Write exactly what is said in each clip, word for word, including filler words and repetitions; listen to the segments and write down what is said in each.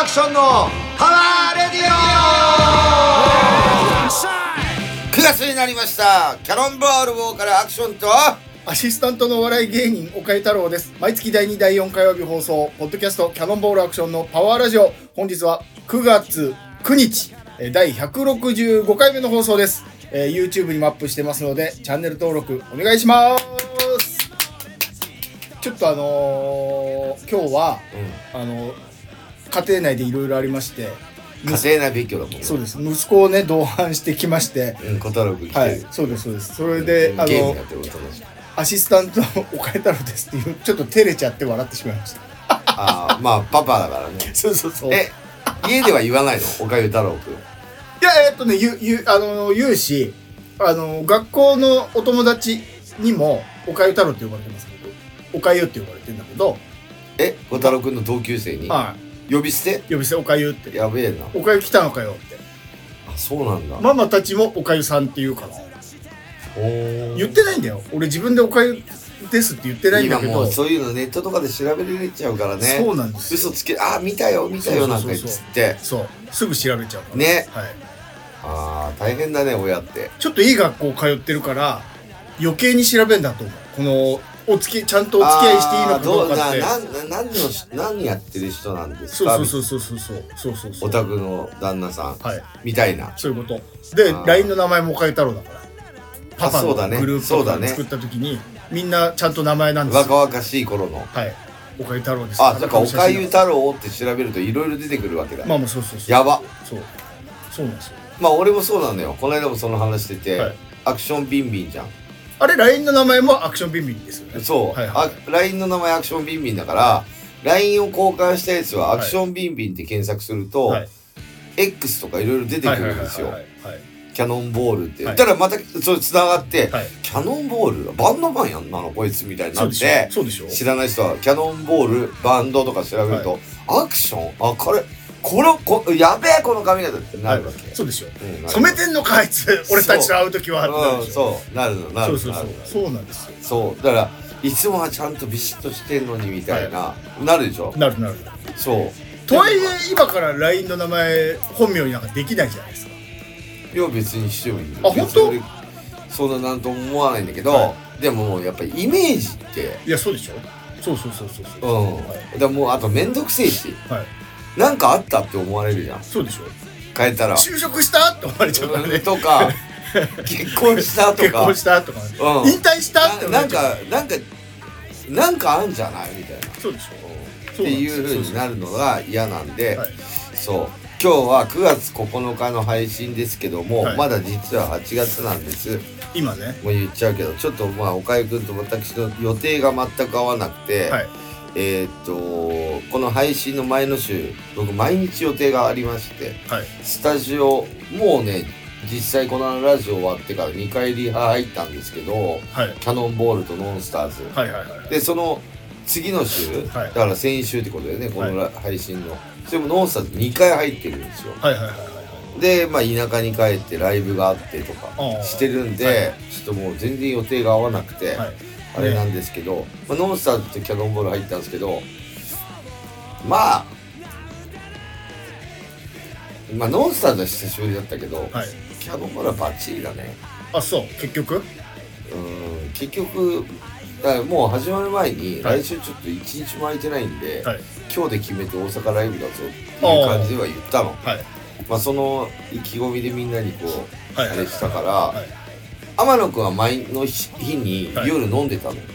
アクションのパワーレディオ。くがつになりました。キャノンボールボーカルアクションとアシスタントのお笑い芸人岡井太郎です。毎月だいにだいよん火曜日放送ポッドキャストキャノンボールアクションのパワーラジオ、本日はくがつくにちだいひゃくろくじゅうごかいめの放送です。えー、YouTube にもアップしてますのでチャンネル登録お願いします。ちょっとあのー、今日は、うん、あの家庭内でいろいろありまして、 家庭内別居だもんね。 そうです。息子をね同伴してきまして、 うん、小太郎君来て、 はい、そうですそうです。それで、うん、あのゲームやってることだし、 アシスタントの岡井太郎ですっていうちょっと照れちゃって笑ってしまいました。 ああ、まあパパだからね。 そうそうそう。 え、家では言わないの岡井太郎君？ いや、えっとね、言う、言う、あの言うし、あの学校のお友達にも岡井太郎って呼ばれてますけど、岡井って呼ばれてるんだけど、 え、小太郎君の同級生に、はい、呼び捨て？ 呼び捨て、岡井って。 やべえな。 岡井来たのかよって。 あ、そうなんだ。 ママたちも岡井さんって言うから。言ってないんだよ。俺自分で岡井ですって言ってないんだけど、 今もうそういうのネットとかで調べられちゃうからね。 そうなんですよ。 嘘つけ、あ、見たよ見たよなんか言って、 そうすぐ調べちゃうからね。 はい。 ああ、大変だね親って。 ちょっといい学校通ってるから余計に調べんだと思う。このお付きちゃんとお付き合いしていいのかどうかって。 なな何の何やってる人なんですか。 そうそうそうそうそうそうそうそう。 お宅の旦那さん、はい、みたいな。 そういうことで ライン の名前も岡井太郎だから。パパのグループとか作った時に、ね、みんなちゃんと名前なんですよ。 若々しい頃の。 はい。岡井太郎です。 あ、だから岡井太郎って調べるといろいろ出てくるわけだ。 まあまあそうそうそう。 やば。 そう。そうなんですよ。 まあ俺もそうなんだよ。この間もその話してて、はい、アクションビンビンじゃん。 あれ ライン の名前もアクションビンビンですよね。 そう。はいはい、あ ライン の名前アクションビンビンだから、はい、ライン を交換したやつはアクションビンビンって検索すると、はい、X とかいろいろ出てくるんですよ。キャノンボールって、はい、たらまたそれ繋がって、はい、キャノンボールバンドマンやんなのこいつみたいになって、 そうでしょ、 知らない人はキャノンボールバンドとか調べると、はい、アクション、あ、これこれこやべえこの髪型ってなるわけ、はい、 そうでしょ、うん、染めてんのかあいつ俺たちと会う時はそう、うん、そうなるのなるのそうそうそうそうなんですよ。 そうだからいつもはちゃんとビシッとしてんのにみたいな、はい、なるでしょ。 なるなる。 そうとはいえ今から ライン の名前本名になんかできないじゃないですか。 いや別にしてもいい。 あ、本当？ そんななんとも思わないんだけど、はい、でもやっぱりイメージって、 いやそうでしょ。そうそうそうそうそう。 うん。はい、だからもうあとめんどくせえし、はい、なんかあったって思われるじゃん。 そうでしょ。 変えたら就職したって思われちゃうからね。 とか結婚したとか結婚したとか、うん、引退したってななんかなんかなんかあんじゃないみたいな。 そうでしょ。 っていう風になるのが嫌なんで、はい、そう。今日はくがつここのかの配信ですけども、はい、まだ実ははちがつなんです。 今ねもう言っちゃうけど、ちょっとまあ岡井くんと私の予定が全く合わなくて、はい、えー、っとこの配信の前の週僕毎日予定がありまして、はい、スタジオもうね実際このラジオ終わってからにかいリハ入ったんですけど、はい、キャノンボールとノンスターズ、はいはいはいはい、でその次の週、はい、だから先週ってことだよね、この配信の、はい、それもノンスターズにかい入ってるんですよ。はいはいはいはい。で、まあ田舎に帰ってライブがあってとかしてるんで、はい、ちょっともう全然予定が合わなくて、はい、あれなんですけど、ね、まあ、ノンスターズとキャノンボール入ったんですけど、まあ、まあノンスターズは久しぶりだったけど、はい、キャノンボールはバッチリだね。 あ、そう、結局？ うん、結局、だからもう始まる前に、はい、来週ちょっといちにちも空いてないんで、はい、今日で決めて大阪ライブだぞっていう感じでは言ったの。はい、まあその意気込みでみんなにこう、はい、あれしたから、はい、天野くんは前の日に夜飲んでたの。はい、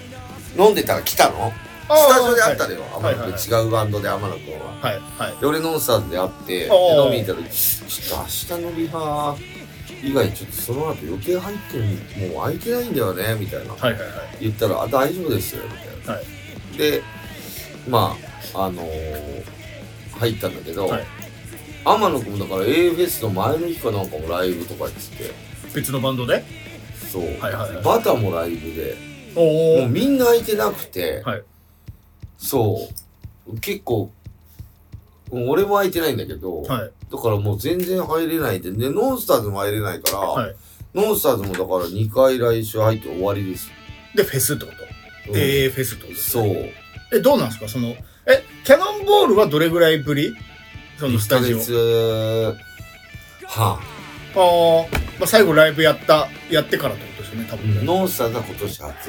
飲んでたら来たの？スタジオで会ったのよ、天野くん、違うバンドで天野くんは。はいはい、で俺ノンスターズで会って、で飲みに行ったら、ちょっと明日のリハ以外ちょっとその後予定入ってる、もう空いてないんだよねみたいな、はいはいはい、言ったら、あ、大丈夫ですよみたいな、はい、でまああのー、入ったんだけど、はい、天野くんだから エーエー フェスの前の日かなんかもライブとか言ってて、 別のバンドで、 そう、はいはいはい、バタもライブで、 おもうみんな空いてなくて、 はい、 そう結構俺も空いてないんだけど、はい、だからもう全然入れないで、でノンスターズも入れないから、はい、ノンスターズもだからにかい来週入って終わりです。 でフェスってこと、うん、エーエー フェスってことですね。 そう。え、どうなんですかその、え、キャノンボールはどれぐらいぶり？ そのスタジオ。いっかげつはん。 ああ、まあ、最後ライブやった、やってからってことですよね、多分ね。 うん、ノンスターズは今年初。あ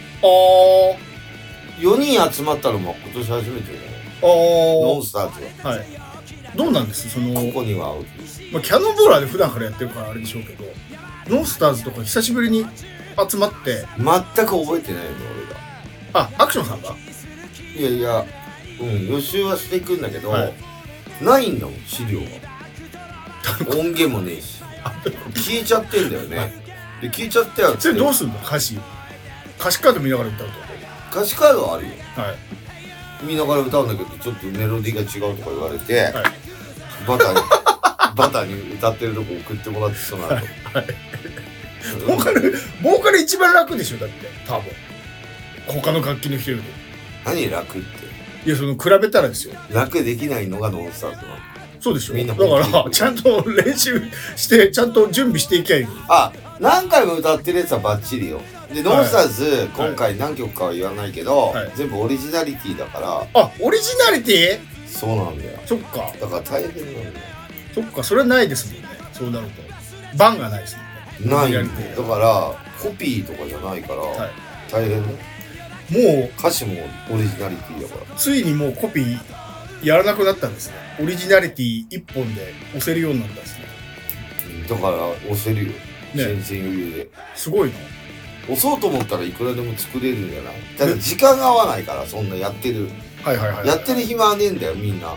あ。 よにん集まったのも今年初めてだよ。 ああ。 ノンスターズは。はい。どうなんですその、 ここには、 まあ、キャノンボーラーで普段からやってるからあれでしょうけど、ノンスターズとか久しぶりに集まって。 全く覚えてないの、俺が。 あ、アクションさんがいやいや、うん、予習はしていくんだけど、はい、ないんだもん、資料が。音源もねえし。消えちゃってんだよね。で、消えちゃったよって。 それどうすんの歌詞。歌詞カード見ながら歌うと。歌詞カードはあるよ。 はい。 見ながら歌うんだけど、ちょっとメロディーが違うとか言われて、はい、バターに、バターに歌ってるとこ送ってもらってその後。はい。 ボーカル、ボーカル一番楽でしょ、だって。多分。他の楽器の人より。 何楽って。 いや、その、比べたらですよ。 楽できないのがノンスターズなの。 そうでしょ。みんなだからちゃんと練習してちゃんと準備していきゃいい。 あ、何回も歌ってるやつはバッチリよ。で、ノンスターズ、はい、今回何曲かは言わないけど、はい、全部オリジナリティだから。 あ、オリジナリティ？そうなんだよ。 そっか。 だから大変なんだよ。 そっか、それはないですもんね。そうなるとバンがないですもんね。 ないんだよ。だからコピーとかじゃないから、はい、大変ね。 もう歌詞もオリジナリティだから。 ついにもうコピーやらなくなったんですね。オリジナリティ一本で押せるようになったんですね。 だから押せるよ。全然余裕で。 すごいな。 押そうと思ったらいくらでも作れるんじゃない？ただ時間が合わないから、そんなやってる。 はいはいはい。 やってる暇はねえんだよ、みんな。はい。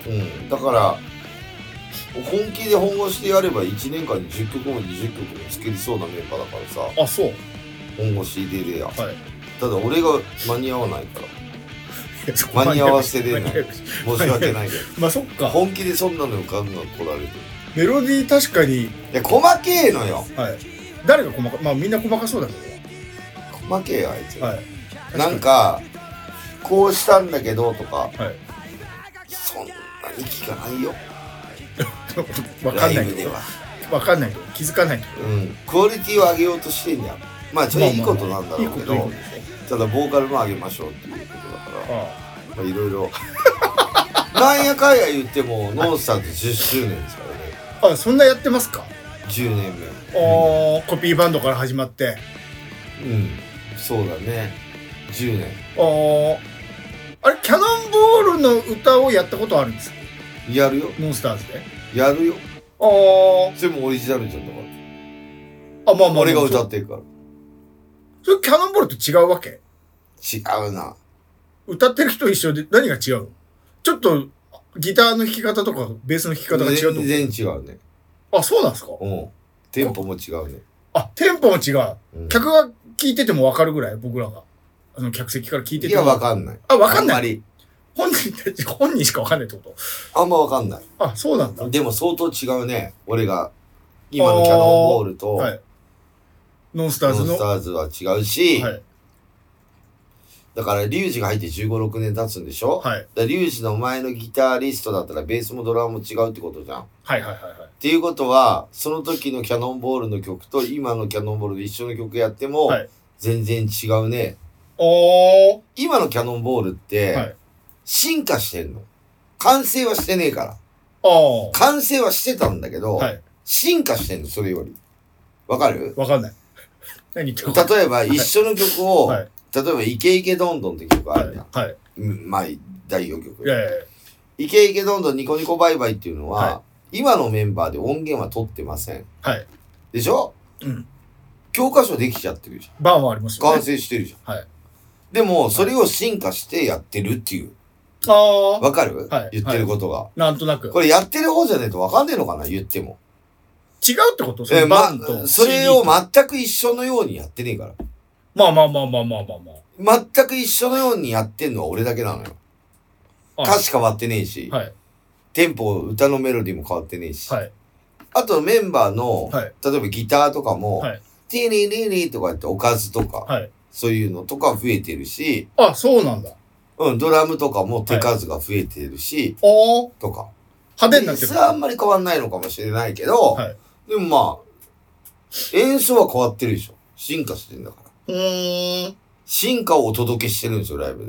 うん。だから、本気で本腰でやればいちねんかんにじゅっきょくもにじゅっきょくも作りそうなメンバーだからさ。 あ、そう。 本腰ででや。 はい。 ただ俺が間に合わないから。間に合わせれない。申し訳ないけど。 まあそっか。 本気でそんなのガンガン来られて。 メロディー確かに。いや、細けえのよ。 はい。誰が細か、まあみんな細かそうだけど。細けえよ、あいつ。 はい。 なんか、こうしたんだけどとか。はい。そんなに聞かないよ。 わかんないけど。わかんないけど。気づかないけど。 うん。クオリティを上げようとしてんじゃん。まあ、それいいことなんだろうけど。ただ、ボーカルも上げましょうっていうことだから。まあ、いろいろ。なんやかんや言っても、ノンスターズじゅっしゅうねんですからね。 あ、そんなやってますか？ じゅうねんめ。 ああ、コピーバンドから始まって。 うん。そうだね。じゅうねん。 ああ。あれ、キャノンボールの歌をやったことあるんですか？ やるよ。 ノンスターズで。 やるよ。 ああ。 それもオリジナルじゃんだから。あ、まあまあ。 俺が歌ってるから。 それキャノンボールと違うわけ？ 違うな。 歌ってる人一緒で何が違うの？ちょっとギターの弾き方とかベースの弾き方が違うと。 全然違うね。 あ、そうなんですか？ うん。テンポも違うね。 あ、テンポも違う。うん、客が聴いてても分かるぐらい僕らが。あの客席から聞いてても。 いや、分かんない。 あ、分かんない。 あんまり。 本人たち、本人しか分かんないってこと？ あんま分かんない。 あ、そうなんだ。 でも相当違うね。俺が、今のキャノンボールと、はい、 ノンスターズの。 ノンスターズは違うし、はい、だから、リュウジが入ってじゅうご、ろくねん経つんでしょ？はい。リュウジの前のギタリストだったらベースもドラムも違うってことじゃん。 はいはいはいはい。 っていうことは、その時のキャノンボールの曲と今のキャノンボールで一緒の曲やっても、はい、全然違うね。 おー。 今のキャノンボールって、はい、進化してんの。完成はしてねえから。 ああ。 完成はしてたんだけど、はい、進化してんの、それより。わかる？ わかんない。何言ってるか。例えば、一緒の曲を、はい、例えば、イケイケどんどんって曲あるじゃん。はい。まあ、代表曲。 いやいやいや。 イケイケどんどんニコニコバイバイっていうのは、はい、今のメンバーで音源は取ってません。 はい。 でしょ？ うん。 教科書できちゃってるじゃん。 バンはありますよね。 完成してるじゃん。 はい。 でも、それを進化してやってるっていう。 ああ。 わかる？ はい。 言ってることが。 なんとなく。 これやってる方じゃねえとわかんねえのかな？言っても。 違うってこと？そのバンと、 えーま、それを全く一緒のようにやってねえから。 まあまあまあまあまあまあまあ。全く一緒のようにやってんのは俺だけなのよ。歌詞変わってねえし。はい。テンポ、歌のメロディーも変わってねえし。はい。あとメンバーの、はい、例えばギターとかも、はい。ティリリリとかっておかずとか、はい。そういうのとか増えてるし。 あ、そうなんだ。 うん、ドラムとかも手数が増えてるし。 はい、おー。 とか。 派手になってる。 ベースはあんまり変わんないのかもしれないけど、はい。でもまあ、演奏は変わってるでしょ。進化してんだから。 うーん。 進化をお届けしてるんですよ、ライブで。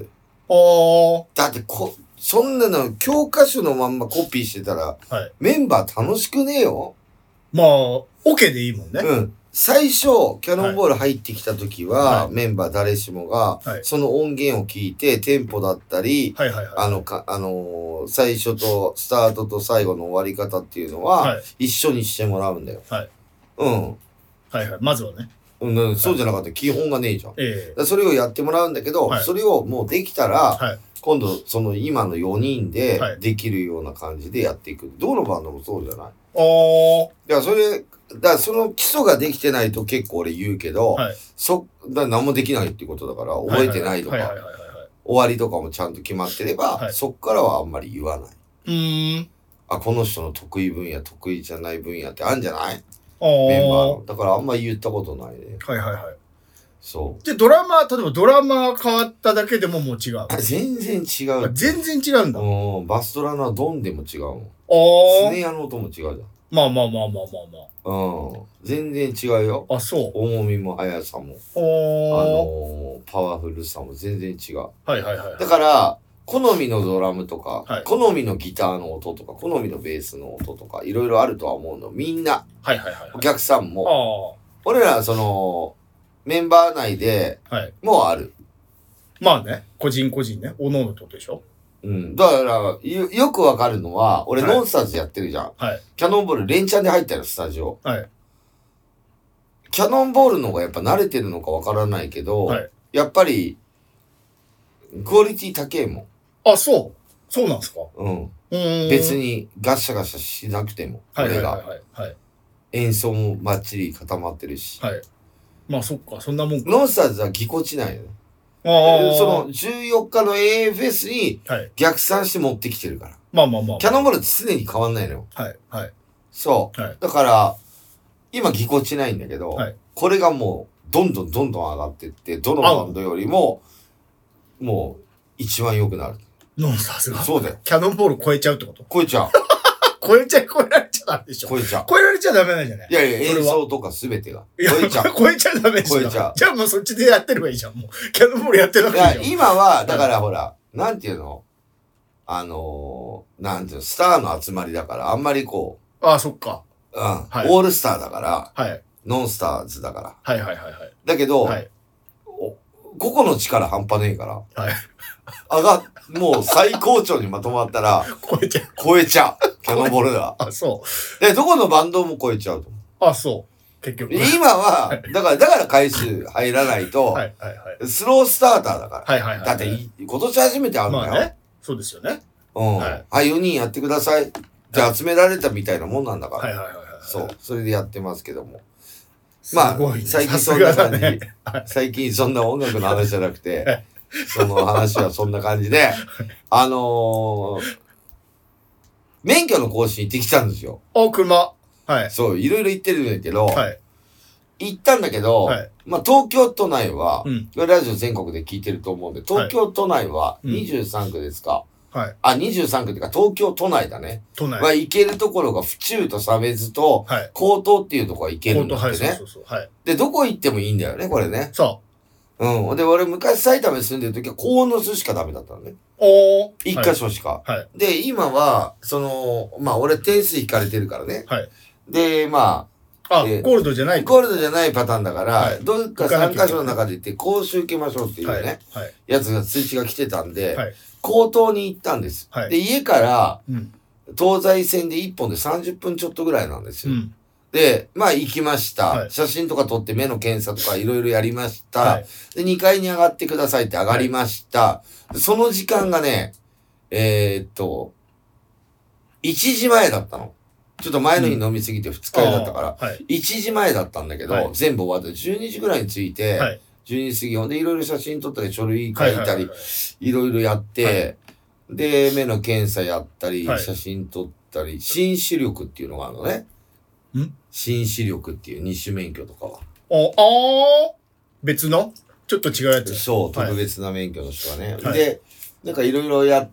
あだってこ、そんなの教科書のまんまコピーしてたら、はい、メンバー楽しくねえよ。 まあ、オ、ケでいいもんね。 うん。最初、キャノンボール入ってきた時は、はい、メンバー誰しもが、はい、その音源を聞いて、テンポだったり、はいはいはい、あの、か、あのー、最初と、スタートと最後の終わり方っていうのは、はい、一緒にしてもらうんだよ。はい。うん。 はいはい。まずはね。 うん、そうじゃなかったら基本がねえじゃん。 ええ。それをやってもらうんだけど、はい、それをもうできたら、はい、今度、その今のよにんでできるような感じでやっていく。どのバンドもそうじゃない？ああ。だからそれ、だからその基礎ができてないと結構俺言うけど、はい、そ、だ何もできないっていうことだから、覚えてないとか、終わりとかもちゃんと決まってれば、はい、そっからはあんまり言わない。 うーん。 あ、この人の得意分野、得意じゃない分野ってあるんじゃない？メンバーの。だからあんまり言ったことないね。 はいはいはい。 そう。 で、ドラマー、例えばドラマー変わっただけでももう違う。 全然違う。 全然違うんだ。 うん。バストラナードンでも違うもん。 ああ。 スネアの音も違うじゃん。 まあまあまあまあまあまあ。うん。全然違うよ。 あ、そう。 重みも速さも。あのー、パワフルさも全然違う。 はいはいはい、はい。 だから、好みのドラムとか、はい、好みのギターの音とか、好みのベースの音とか、いろいろあるとは思うの。みんな。 はいはいはい、はい。 お客さんも。俺ら、その、メンバー内で、もうある、はい。 まあね。個人個人ね。おのおのってことでしょ？ うん。だからよ、よくわかるのは、俺、はい、ノンスターズやってるじゃん。はい。キャノンボール連チャンで入ったよ、スタジオ。はい。キャノンボールの方がやっぱ慣れてるのかわからないけど、はい、やっぱり、クオリティ高えもん。 あ、そう。そうなんですか？ うん。うん別にガッシャガシャしなくても、 はいはいはいはい、はい。 演奏もバッチリ固まってるし。 はい。まあそっか、そんなもんか。 ノンスターズはぎこちないよね。ああ。そのじゅうよっかの エーエー フェスに逆算して持ってきてるから。はい、 まあまあまあ。 キャノンボールって常に変わんないのよ。 はい。はい。 そう。はい、だから、今ぎこちないんだけど、はい、これがもう、どんどんどんどん上がってって、どのバンドよりも、もう、一番良くなる。 ノンスターズがそうだよ。 キャノンボール超えちゃうってこと？ 超えちゃう。 超えちゃい、超えられちゃダメでしょ。 超えちゃう。 超えられちゃダメなんじゃない？ いやいや、演奏とかすべてが。超えちゃう。 超えちゃダメでしょ。 超えちゃう。 じゃあもうそっちでやってればいいじゃん。もう、キャノンボールやってなくていいじゃん。 いや、今は、だからほら、なんていうのあのー、なんていうの、スターの集まりだから、あんまりこう。ああ、そっか。 うん。はい、オールスターだから、はい。ノンスターズだから。 はいはいはいはい。 だけど、はい、個々の力半端ねえから。はい。上が、もう最高潮にまとまったら、 超えちゃう。 超えちゃう。キャノンボールが。 あ、そう。 で、どこのバンドも超えちゃうと思う。 あ、そう。結局。 今は、だから、だから回数入らないと、はいはいはい、スロースターターだから。はいはいはい、だって、今年初めて会うんだよ。 まあね。そうですよね。 うん。はい、はい、よにんやってください。じゃあ集められたみたいなもんなんだから。 はいはいはいはい。 そう。それでやってますけども。まあ、最近そんな感じ、ね。最近そんな音楽の話じゃなくて、その話はそんな感じで、あのー、免許の更新行ってきたんですよ。 お、車。はい。 そう、いろいろ行ってるんだけど、はい、行ったんだけど、はい、まあ東京都内は、うん、ラジオ全国で聞いてると思うんで、東京都内はにじゅうさんくですか、うん、はい。あ、にじゅうさんくっていうか東京都内だね。都内。は行けるところが府中と鮫洲と、はい、江東っていうところは行けるんだってね。はい、そうそうそう。はい。で、どこ行ってもいいんだよね、これね。そう。うん。で、俺昔埼玉に住んでる時は鴻巣しかダメだったのね。おー。一箇所しか。はい。で、今は、その、まあ俺点数引かれてるからね。はい。で、まあ、あ、ゴールドじゃないゴールドじゃないパターンだから、はい、どっかさん箇所の中で行って講習受けましょうっていうね、はいはい、やつが通知が来てたんで、はい、江東に行ったんです。はい、で、家から、うん、東西線でいっぽんでさんじゅっぷんちょっとぐらいなんですよ。うんで、まあ行きました。はい、写真とか撮って目の検査とかいろいろやりました、はい。で、にかいに上がってくださいって上がりました。はい、その時間がね、えー、っと、いちじまえだったの。ちょっと前の日飲みすぎて二日酔いだったから、うんはい、いちじまえだったんだけど、はい、全部終わってじゅうにじぐらいに着いて、はい、じゅうにじ過ぎ、ほんでいろいろ写真撮ったり書類書いたり、いろいろやって、はい、で、目の検査やったり、はい、写真撮ったり、新視力っていうのがあるのね。ん新視力っていう二種免許とかは。 ああ別のちょっと違うやつ。 そう、特別な免許の人はね。はい、で、なんかいろいろやって、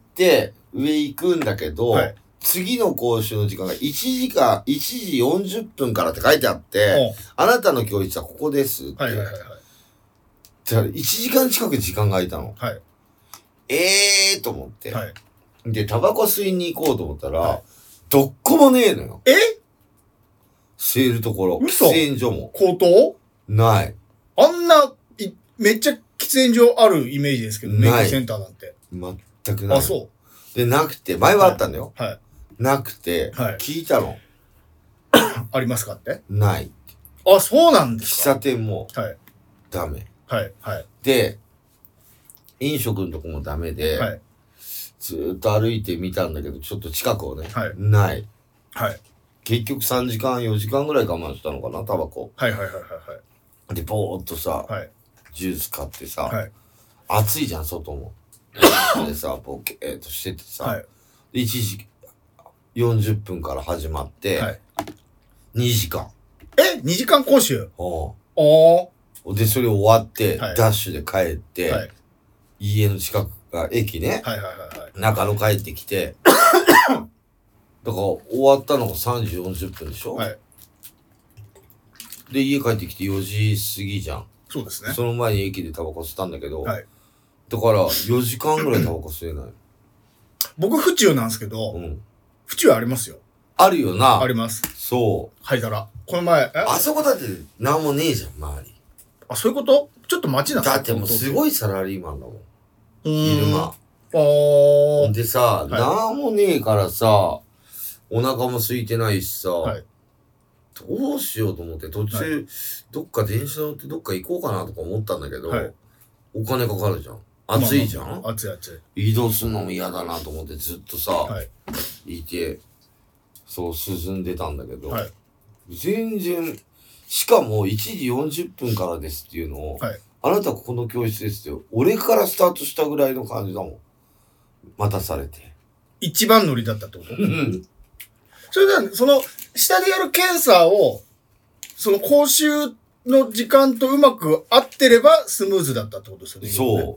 上行くんだけど、はい、次の講習の時間がいちじかん、いちじよんじゅっぷんからって書いてあって、あなたの教室はここですって。はいはいはいはい。だからいちじかん近く時間が空いたの。はい。 えーと思って。 はい。 で、タバコ吸いに行こうと思ったら、 はい、 どっこもねえのよ。 え吸えるところ。 嘘？ 喫煙所も。 口頭？ ない。 あんな、いめっちゃ喫煙所あるイメージですけど、メイクセンターなんて。 全くない。 あ、そう。 で、なくて、前はあったんだよ。 はい。はい、 なくて、はい、聞いたの。 ありますかって？ない。あ、そうなんですか。 喫茶店も、はい。ダメ。 はい。はい。 で、飲食のとこもダメで、はい、ずーっと歩いてみたんだけど、ちょっと近くをね、はい、ない。はい。結局さんじかん、よじかんぐらい我慢したのかな、タバコ。はいはいはいはいはい。で、ぼーっとさ、はい、ジュース買ってさ、はい、暑いじゃん、外も。でさ、ボケーっとしててさ、はい、いちじよんじゅっぷんから始まって、はい、にじかん。 え ?に 時間講習？ おお。で、それ終わって、はい、ダッシュで帰って、はい、家の近くが駅ね、はいはいはいはい、中野帰ってきて、だから終わったのがさんじよんじゅっぷんでしょ、はい、で、家帰ってきてよじ過ぎじゃん。 そうですね。 その前に駅でタバコ吸ったんだけど、はい、だからよじかんぐらいタバコ吸えない。 僕、府中なんですけど、うん、府中ありますよ。 あるよな。 あります。 そう。 灰皿。この前、 あそこだってなんもねえじゃん、周り。 あ、そういうこと？ちょっと街なんだってもうすごいサラリーマンだもん。 昼間。あー。でさ、はい、なんもねえからさ、お腹も空いてないしさ、はい、どうしようと思って途中、はい、どっか電車乗ってどっか行こうかなとか思ったんだけど、はい、お金かかるじゃん。暑いじゃん、まあまあ、 暑い暑い。移動するのも嫌だなと思ってずっとさ、はい、いて、そう進んでたんだけど、はい、全然、しかもいちじよんじゅっぷんからですっていうのを、はい、あなたここの教室ですよ。俺からスタートしたぐらいの感じだもん。待たされて。 一番乗りだったってこと？それでは、その、下でやる検査を、その講習の時間とうまく合ってればスムーズだったってことですよね。 そう。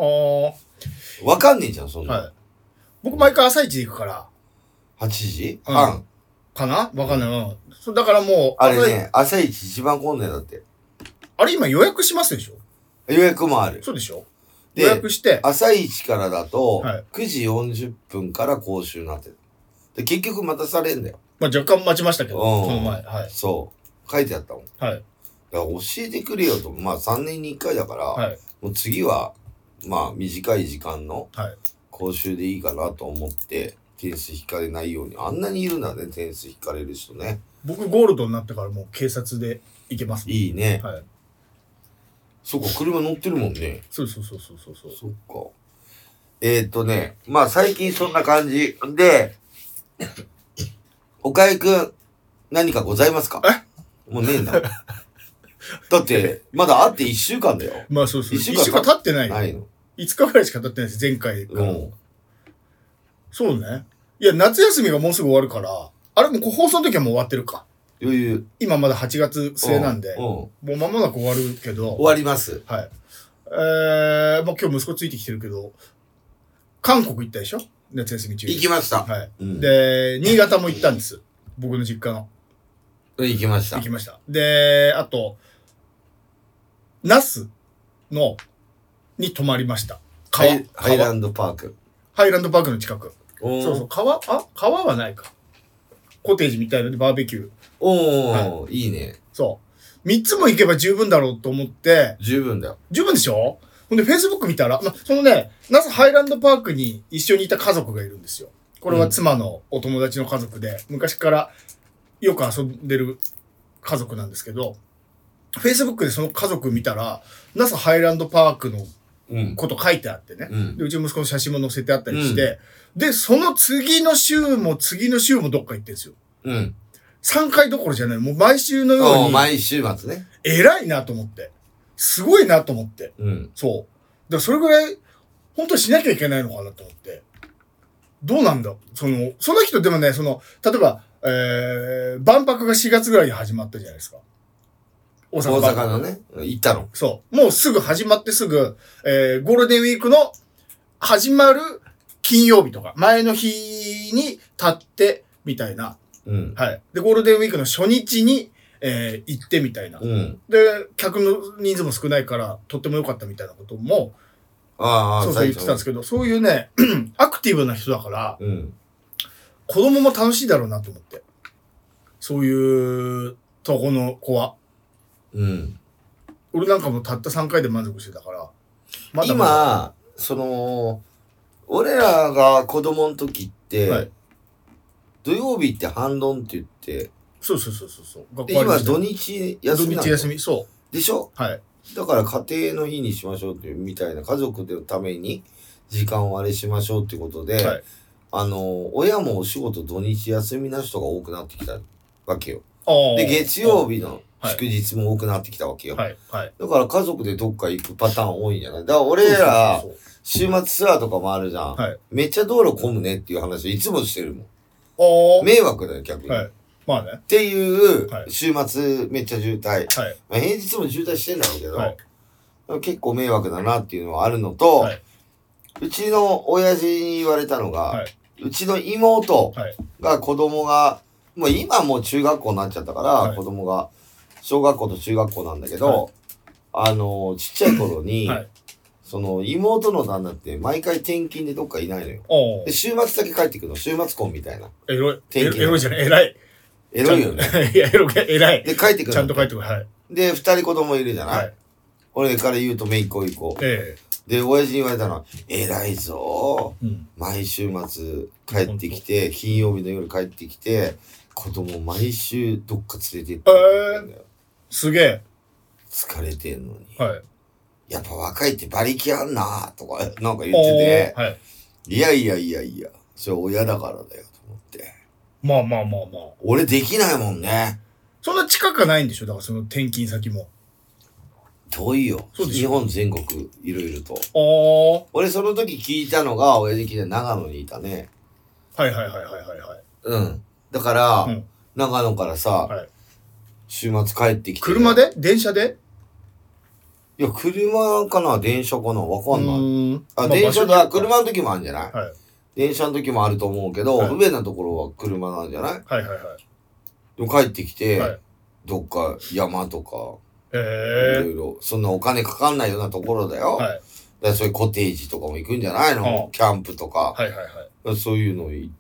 ああ。わかんねえじゃん、そんな。はい。 僕毎回朝一で行くから。 はちじはん、うん、 かなわかんない。うんそう。だからもう。 あれね、朝一一番混んでんだって。 あれ今予約しますでしょ？ 予約もある。 そうでしょ？予約して。 朝一からだと、はい、くじよんじゅっぷんから講習になってる。で、結局待たされんだよ。 まあ若干待ちましたけど、 うん、 その前。はい。 そう。書いてあったもん。 はい。 だから教えてくれよと。まあさんねんにいっかいだから、はい、もう次は、まあ短い時間の講習でいいかなと思って、点数引かれないように。あんなにいるんだね、点数引かれる人ね。 僕ゴールドになってからもう警察で行けます、 ね。いいね。 はい。 そっか、車乗ってるもんね。 そうそうそうそうそう。 そっか。えー、っとね、まあ最近そんな感じで、岡井くん、何かございますか？え？もうねえんだ。だって、まだ会っていっしゅうかんだよ。 まあそうそう。いっしゅうかん経ってないよ。 ないの。 いつかぐらいしか経ってないです、前回から。うん。そうね。いや、夏休みがもうすぐ終わるから、あれもう放送の時はもう終わってるか。 余裕。 今まだはちがつ末なんで、うんうん、もう間もなく終わるけど。 終わります。 はい。えー、まあ今日息子ついてきてるけど、韓国行ったでしょ？夏休み中。 行きました。 はい、うん。で、新潟も行ったんです。僕の実家の。 行きました。 行きました。で、あと、那須の、に泊まりました。 川。ハイ、ハイランドパーク。 ハイランドパークの近く。そうそう、川、あ川はないか。コテージみたいなのでバーベキュー。 おー、はい、いいね。 そう。三つも行けば十分だろうと思って。 十分だよ。 十分でしょ？ほんで、Facebook 見たら、ま、そのね、那須ハイランドパークに一緒にいた家族がいるんですよ。これは妻のお友達の家族で、うん、昔からよく遊んでる家族なんですけど、Facebook でその家族見たら、那須ハイランドパークのこと書いてあってね、うん、でうちの息子の写真も載せてあったりして、うん、で、その次の週も次の週もどっか行ってるんですよ。 うん。 さんかいどころじゃない。もう毎週のように。 毎週末ね。 偉いなと思って。すごいなと思って。 うん。 そう。だからそれぐらい、本当にしなきゃいけないのかなと思って。どうなんだその、その人でもね、その、例えば、えー、万博がしがつぐらいに始まったじゃないですか。 大阪。大阪のね、行ったの。 そう。もうすぐ始まってすぐ、えー、ゴールデンウィークの始まる金曜日とか、前の日に立って、みたいな。 うん。 はい。で、ゴールデンウィークの初日に、えー、行ってみたいな。 うん。 で、客の人数も少ないから、とっても良かったみたいなこともああ、 そうそう言ってたんですけど、そういうね、アクティブな人だから、 うん、 子供も楽しいだろうなと思って。そういうとこの子は。 うん。 俺なんかもたったさんかいで満足してたから。 まだまだ今、その、俺らが子供の時って、はい、土曜日って半ドンって言って、 そうそうそうそう。 で、今土日休みなの。 土日休み、そう。 でしょ？ はい。 だから家庭の日にしましょうっていうみたいな、家族のために時間をあれしましょうってことで、はい、あの、親もお仕事土日休みな人が多くなってきたわけよ。で、月曜日の祝日も多くなってきたわけよ。はいはい、だから家族でどっか行くパターン多いんじゃない？だから俺ら、週末ツアーとかもあるじゃん。はい、めっちゃ道路混むねっていう話いつもしてるもん。迷惑だよ、逆に。はい、まあね。っていう、週末めっちゃ渋滞。はい、まあ、平日も渋滞してんだろうけど、はい、結構迷惑だなっていうのはあるのと、はい、うちの親父に言われたのが、はい、うちの妹が子供が、もう今もう中学校になっちゃったから、はい、子供が小学校と中学校なんだけど、はい、あの、ちっちゃい頃に、はい、その妹の旦那って毎回転勤でどっかいないのよ。で、週末だけ帰ってくるの。週末婚みたいな。 エロい。エロいじゃない、偉い。 エロいよね。 いや、エロい、偉い。 で、帰ってくる。 ちゃんと帰ってくる。はい。 で、二人子供いるじゃない、はい、俺から言うと、めいっ子いっ子。ええ。で、親父に言われたのは、偉いぞ、うん、毎週末帰ってきて、金曜日の夜帰ってきて、子供毎週どっか連れて行ってるんだよ。 えー、すげえ。 疲れてんのに。 はい。 やっぱ若いって馬力あんなとか、なんか言ってて、はい、いやいやいやいや、それ親だからだよと思って。 まあまあまあまあ。 俺できないもんね。 そんな近くないんでしょ？だからその転勤先も。 遠いよ。そうでしょ？日本全国いろいろと。ああ。俺その時聞いたのが、親父聞いて長野にいたね。 はいはいはいはいはいはい。 うん。だから、うん、長野からさ、はい、週末帰ってきて。 車で？電車で？ いや、車かな電車かなわかんない。あ、電車だ、車の時もあるんじゃない？はい。電車の時もあると思うけど、はい、不便なところは車なんじゃない？はいはいはい。 でも帰ってきて、はい、どっか山とか、えー、いろいろ、そんなお金かかんないようなところだよ。はい。だからそういうコテージとかも行くんじゃないの？キャンプとか。はいはいはい。そういうの行って、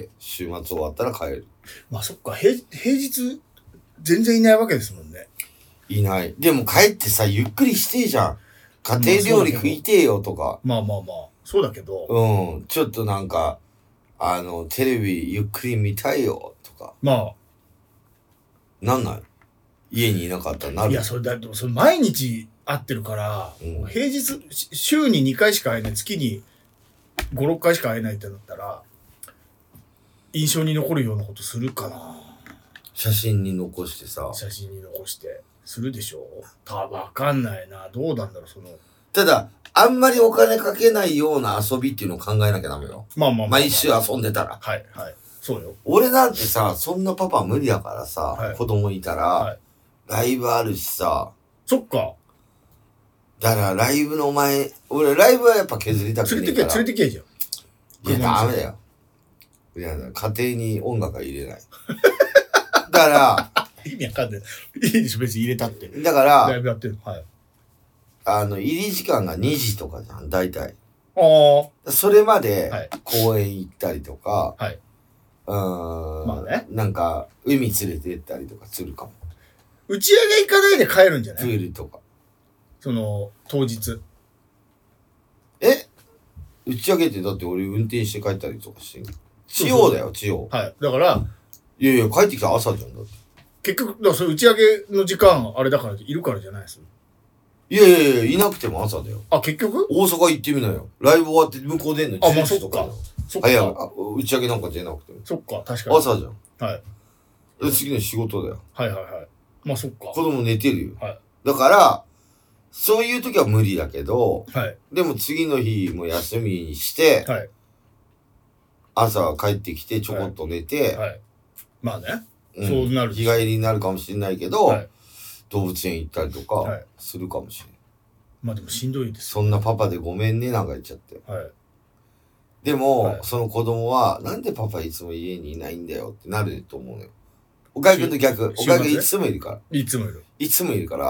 週末終わったら帰る。 まあそっか、平、平日、全然いないわけですもんね。 いない。でも帰ってさ、ゆっくりしてえじゃん。家庭料理食いてえよとか。 まあまあまあ、そうだけど。 うん。ちょっとなんか、あの、テレビゆっくり見たいよとか。 まあ。なんない家にいなかったらなる。 いや、それだって、それ毎日会ってるから、うん、平日、週ににかいしか会えない、月にご、ろっかいしか会えないってなったら、印象に残るようなことするかな。 写真に残してさ。 写真に残して。するでしょ？たわかんないな。どうなんだろう、その。 ただ、あんまりお金かけないような遊びっていうのを考えなきゃダメよ。 まあまあまあ、まあ。 毎週遊んでたら。 はいはい。そうよ。 俺なんてさ、そんなパパ無理だからさ、はい、子供いたら、はい、ライブあるしさ。 そっか。 だからライブの前、俺ライブはやっぱ削りたくないから。 連れてけ、連れてけじゃん。いや、ダメだよ。いや、家庭に音楽は入れない。だから、 意味わかんない。いいでしょ、別に入れたって。 だから、 ライブやってる。はい。 あの、入り時間がにじとかじゃん、大体。 ああ。それまで、公園行ったりとか、はい。うーん。まあね。なんか、海連れて行ったりとかするかも。 打ち上げ行かないで帰るんじゃない？ プールとか。 その、当日。 え？打ち上げってだって俺運転して帰ったりとかしてる。地方だよ、地方。 はい。だから、 いやいや、帰ってきた朝じゃんだって。 結局、だからそれ打ち上げの時間、あれだからいるからじゃないです。 いやいやいや、いなくても朝だよ。 あ、結局大阪行ってみなよ。ライブ終わって向こう出んのあ、まあそっか。 そっか。あ、いや、打ち上げなんか出なくても。 そっか、確かに。 朝じゃん。 はい。 で、次の仕事だよ。 はいはいはい。まあそっか。 子供寝てるよ。 はい。 だから、そういう時は無理だけど、 はい。 でも次の日も休みにして、はい。朝帰ってきてちょこっと寝て、 はい。はい、まあね。うん、そうなる。 日帰りになるかもしれないけど、はい、動物園行ったりとかするかもしれない。 まあでもしんどいです、ね。 そんなパパでごめんねなんか言っちゃって。 はい。 でも、はい、その子供は、なんでパパいつも家にいないんだよってなると思うのよ。おかゆくんと逆。おかゆくんいつもいるから。 いつもいる。 いつもいるから、はい、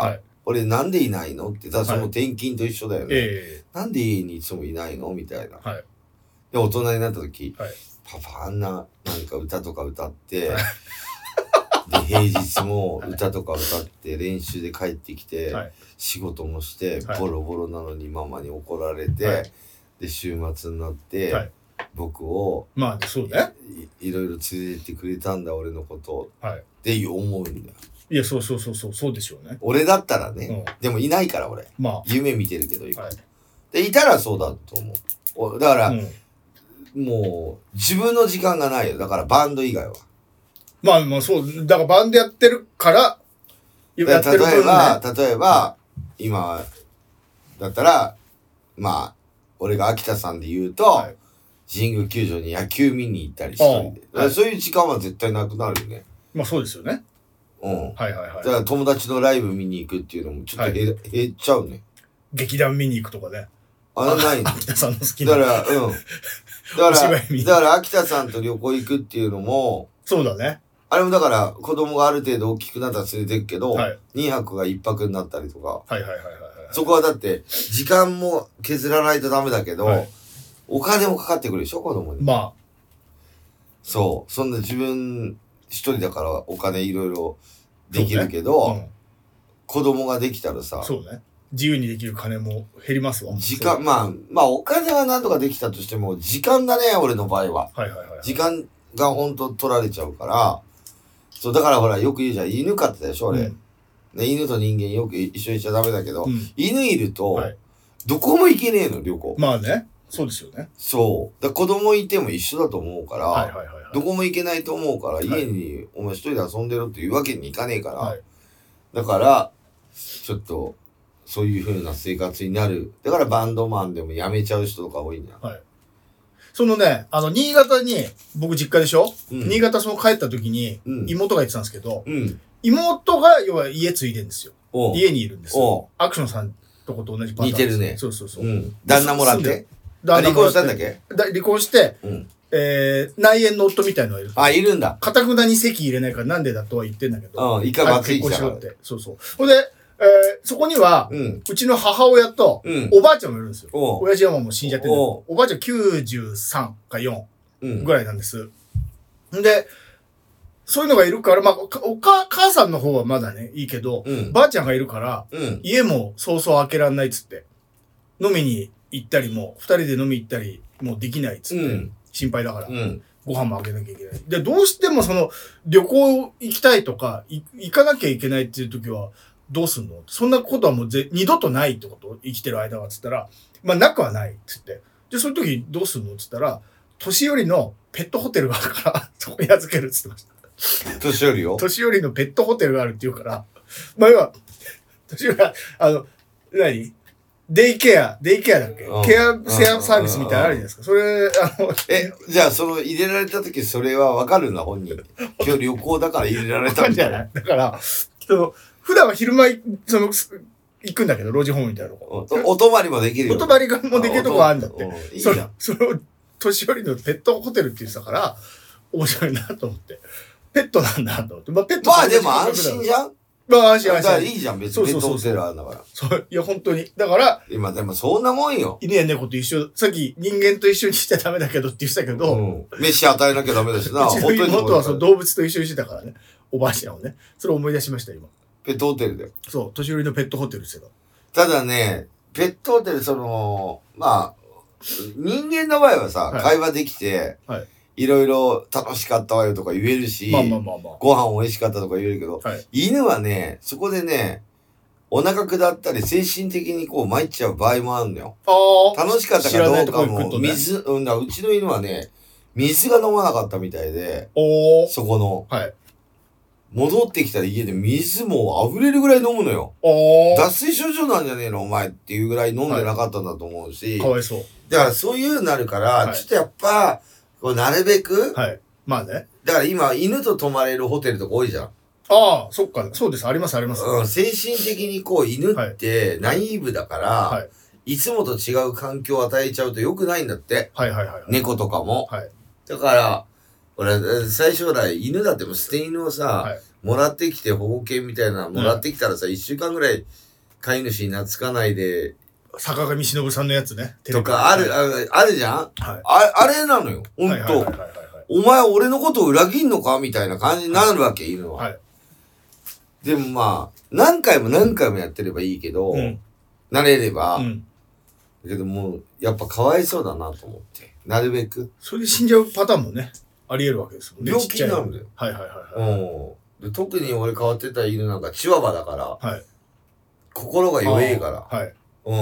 俺なんでいないのって、だからその転勤と一緒だよね。 はいえー、なんで家にいつもいないのみたいな。 はい、 で、大人になった時、 はい、 パパあんな、なんか歌とか歌って、はい、で、平日も歌とか歌って練習で帰ってきて、はい、仕事もして、ボロボロなのにママに怒られて、はい、で、週末になって、はい、僕を、 まあ、そうね。 い、いろいろ連れてってくれたんだ、俺のことを。はい。って思うんだよ。 いや、そうそうそうそう、そうでしょうね。 俺だったらね、うん、でもいないから俺。まあ。夢見てるけど、今。はい、で、いたらそうだと思う。だから、うん、もう、自分の時間がないよ。だからバンド以外は。まあまあそう、だからバンドやってるから、 やってる分、ね、例えば、例えば、今、だったら、まあ、俺が秋田さんで言うと、はい、神宮球場に野球見に行ったり一人で、はい、そういう時間は絶対なくなるよね。 まあそうですよね。 うん。はいはいはい。だから友達のライブ見に行くっていうのもちょっと減、はい、減っちゃうね。 劇団見に行くとかね。 あれないの。 秋田さんの好きな。 だから、うん。だから、だから秋田さんと旅行行くっていうのも、 そうだね。 あれもだから子供がある程度大きくなったら連れてくけど、はい、にはくがいっぱくになったりとか。はいはいはいはい。そこはだって、時間も削らないとダメだけど、はい、お金もかかってくるでしょ、子供に。まあ。そう。そんな自分一人だからお金いろいろできるけど、ねうん、子供ができたらさ。 そうね。自由にできる金も減りますわ。 時間、まあ、まあお金は何とかできたとしても、時間だね、俺の場合は。はいはいはい、はい。時間がほんと取られちゃうから、そう、だからほら、よく言うじゃん、犬飼ってたでしょ、俺。うんね、犬と人間よく一緒にしちゃダメだけど、うん、犬いると、はい、どこも行けねえの、旅行。 まあね。そうですよね。 そう。だ子供いても一緒だと思うから、はいはいはいはい、どこも行けないと思うから、はい、家にお前一人で遊んでろっていうわけにいかねえから、はい、だから、ちょっと、そういう風な生活になる。だからバンドマンでも辞めちゃう人とか多いんだよ。はい。 そのね、あの、新潟に、僕実家でしょ、うん、新潟その帰った時に、妹が言ってたんですけど、うん妹が、要は家継いでるんですよ。家にいるんですよ。アクションさんとこと同じパターン。 似てるね。 そうそうそう。 うん、旦那もらって。離婚したんだっけ離婚して、うん、えー、内縁の夫みたいのがいる。 あ、いるんだ。 かたくなに籍入れないからなんでだとは言ってんだけど。 うん、いかがついちゃう。結婚しろって。そうそう。ほんで、えー、そこには、うん、うちの母親と、うん、おばあちゃんもいるんですよ。親父はもう死んじゃってる。おばあちゃんきゅうじゅうさんかよんぐらいなんです。んで、そういうのがいるから、まあ、おか、母さんの方はまだね、いいけど、うん、ばあちゃんがいるから、うん、家もそうそう開けらんないっつって、飲みに行ったりも、二人で飲み行ったりもできないっつって、うん、心配だから、うん、ご飯も開けなきゃいけない。で、どうしてもその、旅行行きたいとか、行かなきゃいけないっていう時は、どうすんのそんなことはもうぜ二度とないってこと生きてる間はっつったら、まあ、なくはないっつって。で、そういう時どうすんのっつったら、年寄りのペットホテルがあるから、そこに預けるっつってました。 年寄りを年寄りのペットホテルがあるって言うから、まあ要は、年寄りは、あの、何デイケア、デイケアだっけケア、セアサービスみたいなのあるじゃないですか。それ、あの、 え、じゃあその入れられた時それはわかるんだ、本人。今日旅行だから入れられたんじゃないだから、その、普段は昼間、その、行くんだけど、老人ホームみたいなとこ。 お泊まりもできるよ。 お泊まりもできるとこあるんだって。いいじゃん。その、年寄りのペットホテルって言ってたから、面白いなと思って。ペットなんだと思って。まあ、ペットまあでも安心じゃんまあ安心安心。 いいじゃん、別にペットホテルあるんだから。 そう、いや、本当に。だから、 今でもそんなもんよ。 犬や猫と一緒、さっき人間と一緒にしちゃダメだけどって言ってたけど、うん、 飯与えなきゃダメだしな。 うちの妹はその動物と一緒にしてたからね。おばあちゃんをね。それを思い出しました、今。 ペットホテルで。 そう、年寄りのペットホテルですよ。 ただね、ペットホテル、その、まあ、人間の場合はさ、はい、会話できて、はいいろいろ楽しかったわよとか言えるし、まあまあまあまあ、ご飯美味しかったとか言えるけど、はい、犬はね、そこでね、お腹下ったり精神的にこう参っちゃう場合もあるのよ。楽しかったかどうかも、水、うん、うちの犬はね、水が飲まなかったみたいで、そこの、はい、戻ってきたら家で水も溢れるぐらい飲むのよ。脱水症状なんじゃねえのお前っていうぐらい飲んでなかったんだと思うし、はい、 かわいそう。 だからそういうになるから、はい、ちょっとやっぱ、こうなるべくはい。まあね。 だから今、犬と泊まれるホテルとか多いじゃん。 ああ、そっか。そうです。あります、あります。 うん。精神的にこう、犬ってナイーブだから、はい、いつもと違う環境を与えちゃうと良くないんだって。はいはいはい、はい。猫とかも。はい。だから、俺、最初来、犬だっても捨て犬をさ、はい、もらってきて保護犬みたいなのもらってきたらさ、いっしゅうかんぐらい飼い主に懐かないで、 坂上忍さんのやつね。 とか、ある、ある、あるじゃん、はい、あ, あれなのよ。ほんと。お前俺のことを裏切んのかみたいな感じになるわけ、いるのは。はい、でもまあ、何回も何回もやってればいいけど、うん、慣れれば、うん、だけどもう、やっぱかわいそうだなと思って。なるべく。 それで死んじゃうパターンもね、あり得るわけですもんね。 病気になるんだよ。 はいはいはい、はいうんで。特に俺変わってた犬なんかチワワだから、はい、心が弱いから。はい。うん。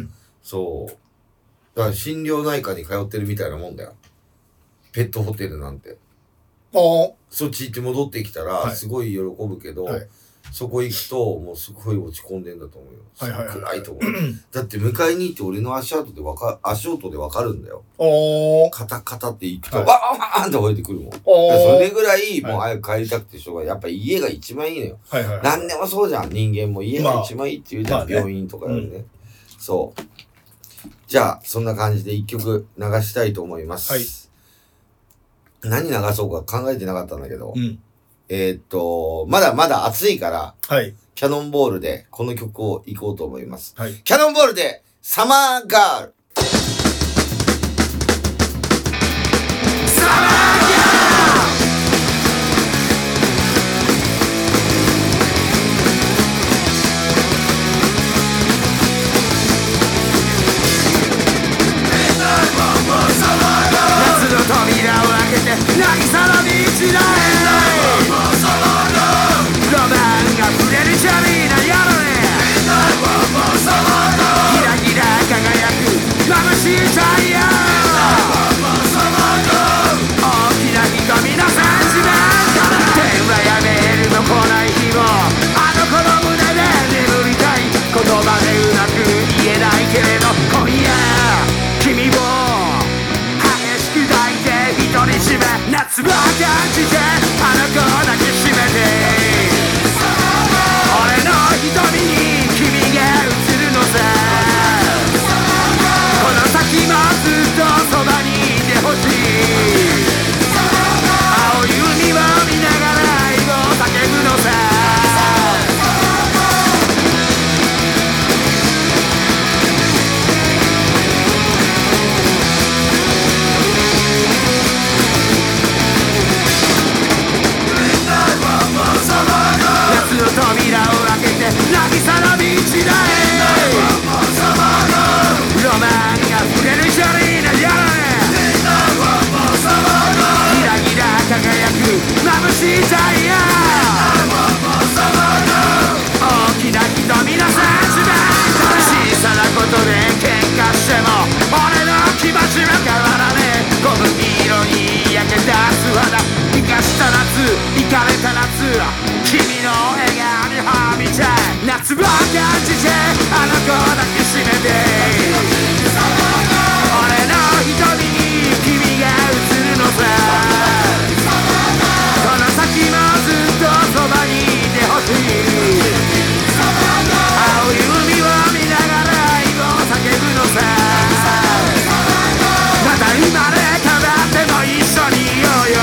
そう。だから心療内科に通ってるみたいなもんだよ。ペットホテルなんて。ああ。そっち行って戻ってきたら、すごい喜ぶけど、はい、そこ行くと、もうすごい落ち込んでんだと思うよ。はいはいはい、暗いと思う。だって迎えに行って俺の足跡でわか、足音でわかるんだよ。ああ。カタカタって行くと、はい、わーわーって吠えてくるもん。それぐらい、もう早く帰りたくてしょうがない。やっぱ家が一番いいのよ。はいはいはい、何でもそうじゃん。人間も家が一番いいって言うじゃん。まあ、病院とかよりね、うん。そう。じゃあ、そんな感じで一曲流したいと思います。はい。何流そうか考えてなかったんだけど、うん、えー、っと、まだまだ暑いから、はい、キャノンボールでこの曲を行こうと思います。はい、キャノンボールでサマーガール。サマーガール扉を開けて渚のビーチだへロマンが触れるジャリーな夜へギラギラ輝く眩しい太陽大きな瞳のさんじめん電話やメールの来ない日もあの子の胸で眠りたい言葉でうまく言えないけれど今夜君を夏は感じてあの子抱きしめて俺の瞳に君が映るのさこの先もずっとそばにいてほしい青い海を見ながら愛を叫ぶのさ扉を開けて渚のビーチだへロマンが触れるジョリーな夜ギラギラ輝く眩しい太陽大きな瞳のさんじめん小さなことで喧嘩しても俺の気持ちは変わらねえ小麦色に焼けた素肌生かした夏イかれた夏君の笑顔にはみちゃい夏を感じてあの子抱きしめて俺の瞳に君が映るのさこの先もずっとそばにいてほしい青い海を見ながら愛を叫ぶのさまた生まれ変わっても一緒にいようよ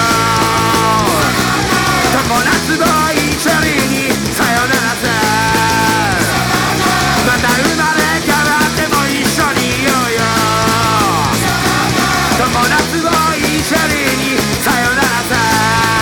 常夏ボーイチャリにさよならさまた生まれ変わっても一緒にいようよ常夏ボーイチャリにさよならさ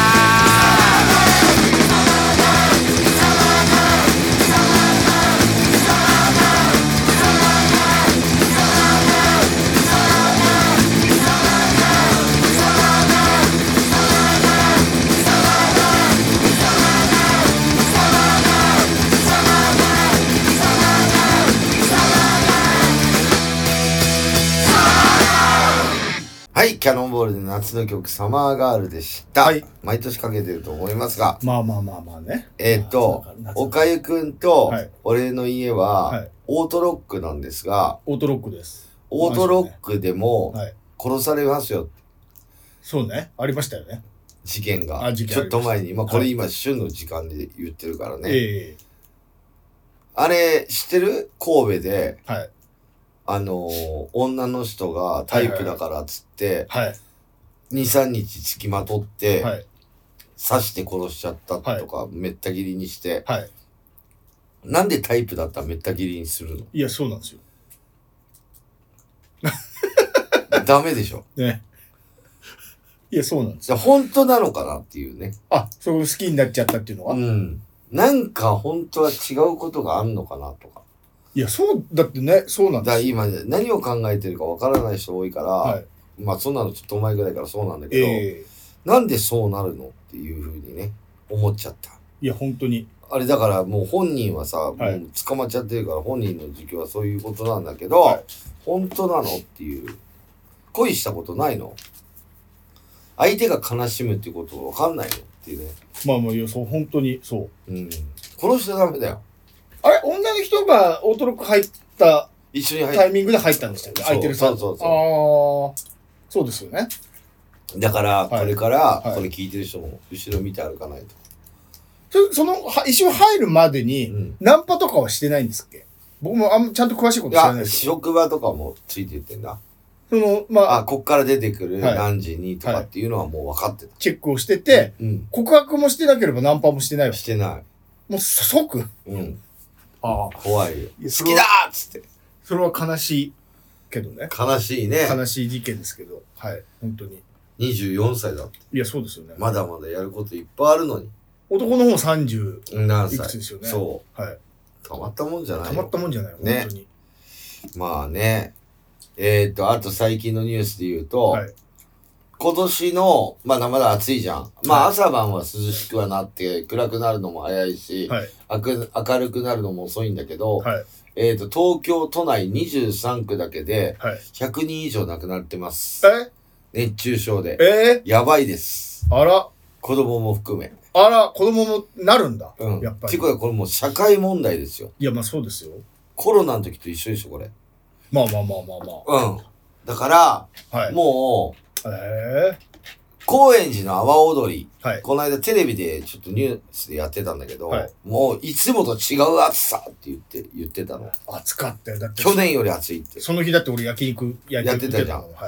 はい、キャノンボールで夏の曲サマーガールでした。はい。毎年かけてると思いますが。 まあまあまあまあね。 えー、っと、おかゆくんと俺の家はオートロックなんですが。 オートロックです。 オートロックでも殺されますよ。 そうね。ありましたよね。 事件が。あ、事件。ちょっと前に。まあこれ今旬の時間で言ってるからね。ええ。あれ、知ってる？神戸で。はい。あのー、女の人がタイプだからっつって、はいはい、に、さんにち付きまとって、はい、刺して殺しちゃったとか、はい、めった切りにして、はい、 なんでタイプだったらめった切りにするの？ いや、そうなんですよ。 ダメでしょ。 ね。いや、そうなんですよ。本当なのかなっていうね。 あ、そう好きになっちゃったっていうのは？ うん。なんか本当は違うことがあんのかなとか。 いや、そう、だってね、そうなんですよ。 だ今、何を考えてるかわからない人多いから、はい、まあそんなのちょっと前ぐらいからそうなんだけど、えー、なんでそうなるのっていうふうにね、思っちゃった。 いや、本当に。 あれだからもう本人はさ、はい、もう捕まっちゃってるから本人の時期はそういうことなんだけど、はい、本当なのっていう。恋したことないの？相手が悲しむっていうことわかんないのっていうね。 まあまあ、いや、そう、本当にそう。 うん。殺しちゃダメだよ。 あれ、女の人がオートロック入った一緒に入っタイミングで入ったんでしたっけ？空いてるさ。 そうそうそう。 ああ、そうですよね。 だから、これから、これ聞いてる人も後ろ見て歩かないと。 そ, その一緒に入るまでに、ナンパとかはしてないんですっけ？僕もあんまちゃんと詳しいこと知らないですけど。 職場とかもついてってんだ。 その、まあ、 あ、こっから出てくる何時にとかっていうのはもう分かってた。 チェックをしてて、うん、告白もしてなければナンパもしてないわ。 してない。 もう即？ うん。ああ。怖いよ。好きだーっつって。 それは悲しいけどね。 悲しいね。 悲しい事件ですけど。はい。本当に。 にじゅうよんさいだって。 いや、そうですよね。 まだまだやることいっぱいあるのに。 男の方さんじゅう何歳いくつですよね。 そう。 はい。 たまったもんじゃないよ。 たまったもんじゃないよ。ね、本当に。 まあね。えー、っと、あと最近のニュースで言うと、はい、今年の、まだまだ暑いじゃん。まあ朝晩は涼しくはなって、暗くなるのも早いし、はい、明るくなるのも遅いんだけど、はい、えー、っと、東京都内にじゅうさんくだけで、ひゃくにん以上亡くなってます。 え熱中症で。 えー、 やばいです。 あら。 子供も含め。 あら、子供もなるんだ。 うん。 やっぱり。 ていうか、これもう社会問題ですよ。 いや、まあそうですよ。 コロナの時と一緒でしょ、これ。 まあまあまあまあまあ。 うん。だから、はい、もう、えー、高円寺の阿波踊り、はい、この間テレビでちょっとニュースでやってたんだけど、はい、もういつもと違う暑さって言って、言ってたの。 暑かったよ。だって去年より暑いって。 その日だって俺焼肉やってたじゃん。はい、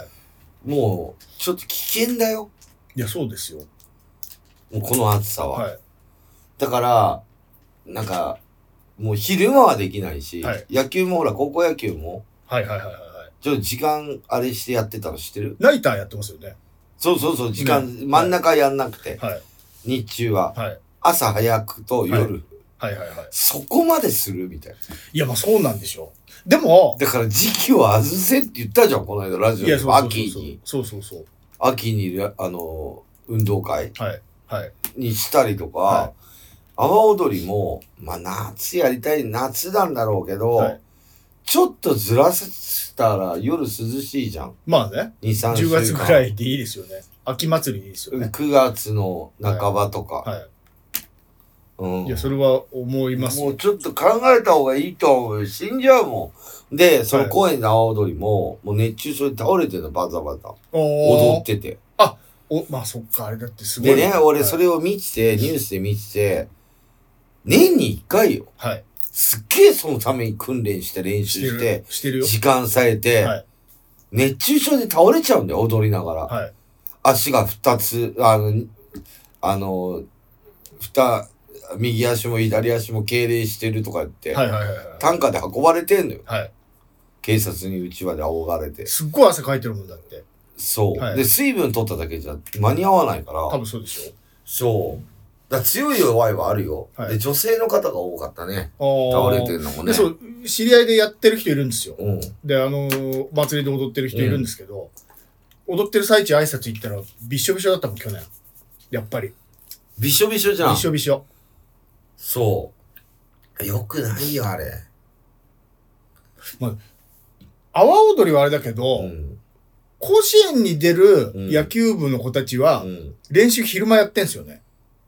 もう、ちょっと危険だよ。 いや、そうですよ。 もうこの暑さは。はい、だから、なんか、もう昼間はできないし、はい、野球もほら、高校野球も、 はいはいはいはい。 ちょっと時間あれしてやってたの知ってる？ ナイターやってますよね。 そうそうそう、時間、ね、真ん中やんなくて、はい、日中は、はい、朝早くと夜、 はい、はいはいはい。 そこまでするみたいな。 いや、まあそうなんでしょう。でも、 だから時期を外せって言ったじゃん、この間ラジオで。秋に。 そうそうそう。 秋に、あの、運動会、 はい、はい、 にしたりとか、はい、阿波踊りも、まあ夏やりたい、夏なんだろうけど、はい、ちょっとずらしたら夜涼しいじゃん。 まあね。 に、さんしゅうかん。 じゅうがつぐらいでいいですよね。秋祭りでいいですよね。 くがつの半ばとか。 はい。はい、 うん。 いや、それは思います。 もうちょっと考えた方がいいと思うよ。死んじゃうもん。で、その公園の阿波踊りも、もう熱中症で倒れてるの、バタバタ。踊ってて。 あ、お、まあそっか、あれだってすごい。 でね、俺それを見てて、はい、ニュースで見てて、年にいっかいよ。 はい。 すっげえそのために訓練して練習して、 してるよ。 時間割いて、はい、熱中症で倒れちゃうんだよ、踊りながら。はい。足が二つ、あの、あの、二、右足も左足も痙攣してるとか言って、はいはいはいはい、担架で運ばれてんのよ。はい。警察にうちわで仰がれて。 すっごい汗かいてるもんだって。 そう、はい。で、水分取っただけじゃ間に合わないから。 多分そうでしょ。 そう。だ強い弱いはあるよ、はい。で、女性の方が多かったね。倒れてるのもね。 で、そう、知り合いでやってる人いるんですよ。うん、で、あのー、祭りで踊ってる人いるんですけど、うん、踊ってる最中挨拶行ったら、びっしょびしょだったもん、去年。やっぱり。 びしょびしょじゃん。 びしょびしょ。 そう。よくないよ、あれ。 まあ、阿波踊りはあれだけど、うん、甲子園に出る野球部の子たちは、練習昼間やってんすよね。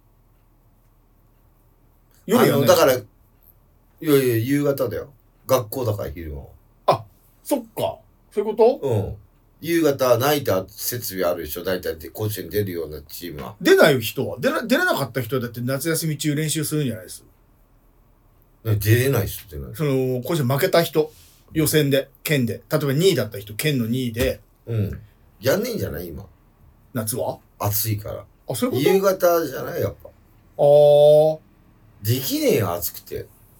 夜やんない。だから、いやいや、夕方だよ。学校だから昼間は。 あ、そっか。そういうこと？ うん。夕方、ナイター設備あるでしょ。大体甲子園出るようなチームは。 出ない人は出ら出れなかった人はだって夏休み中練習するんじゃないです。 出れない人ってない。 その、甲子園負けた人。予選で、県で。例えばにいだった人、県のにいで。 うん。やんねえんじゃない今。 夏は暑いから。 あ、そういうこと？ 夕方じゃないやっぱ。 ああ。 できねえよ、暑くて。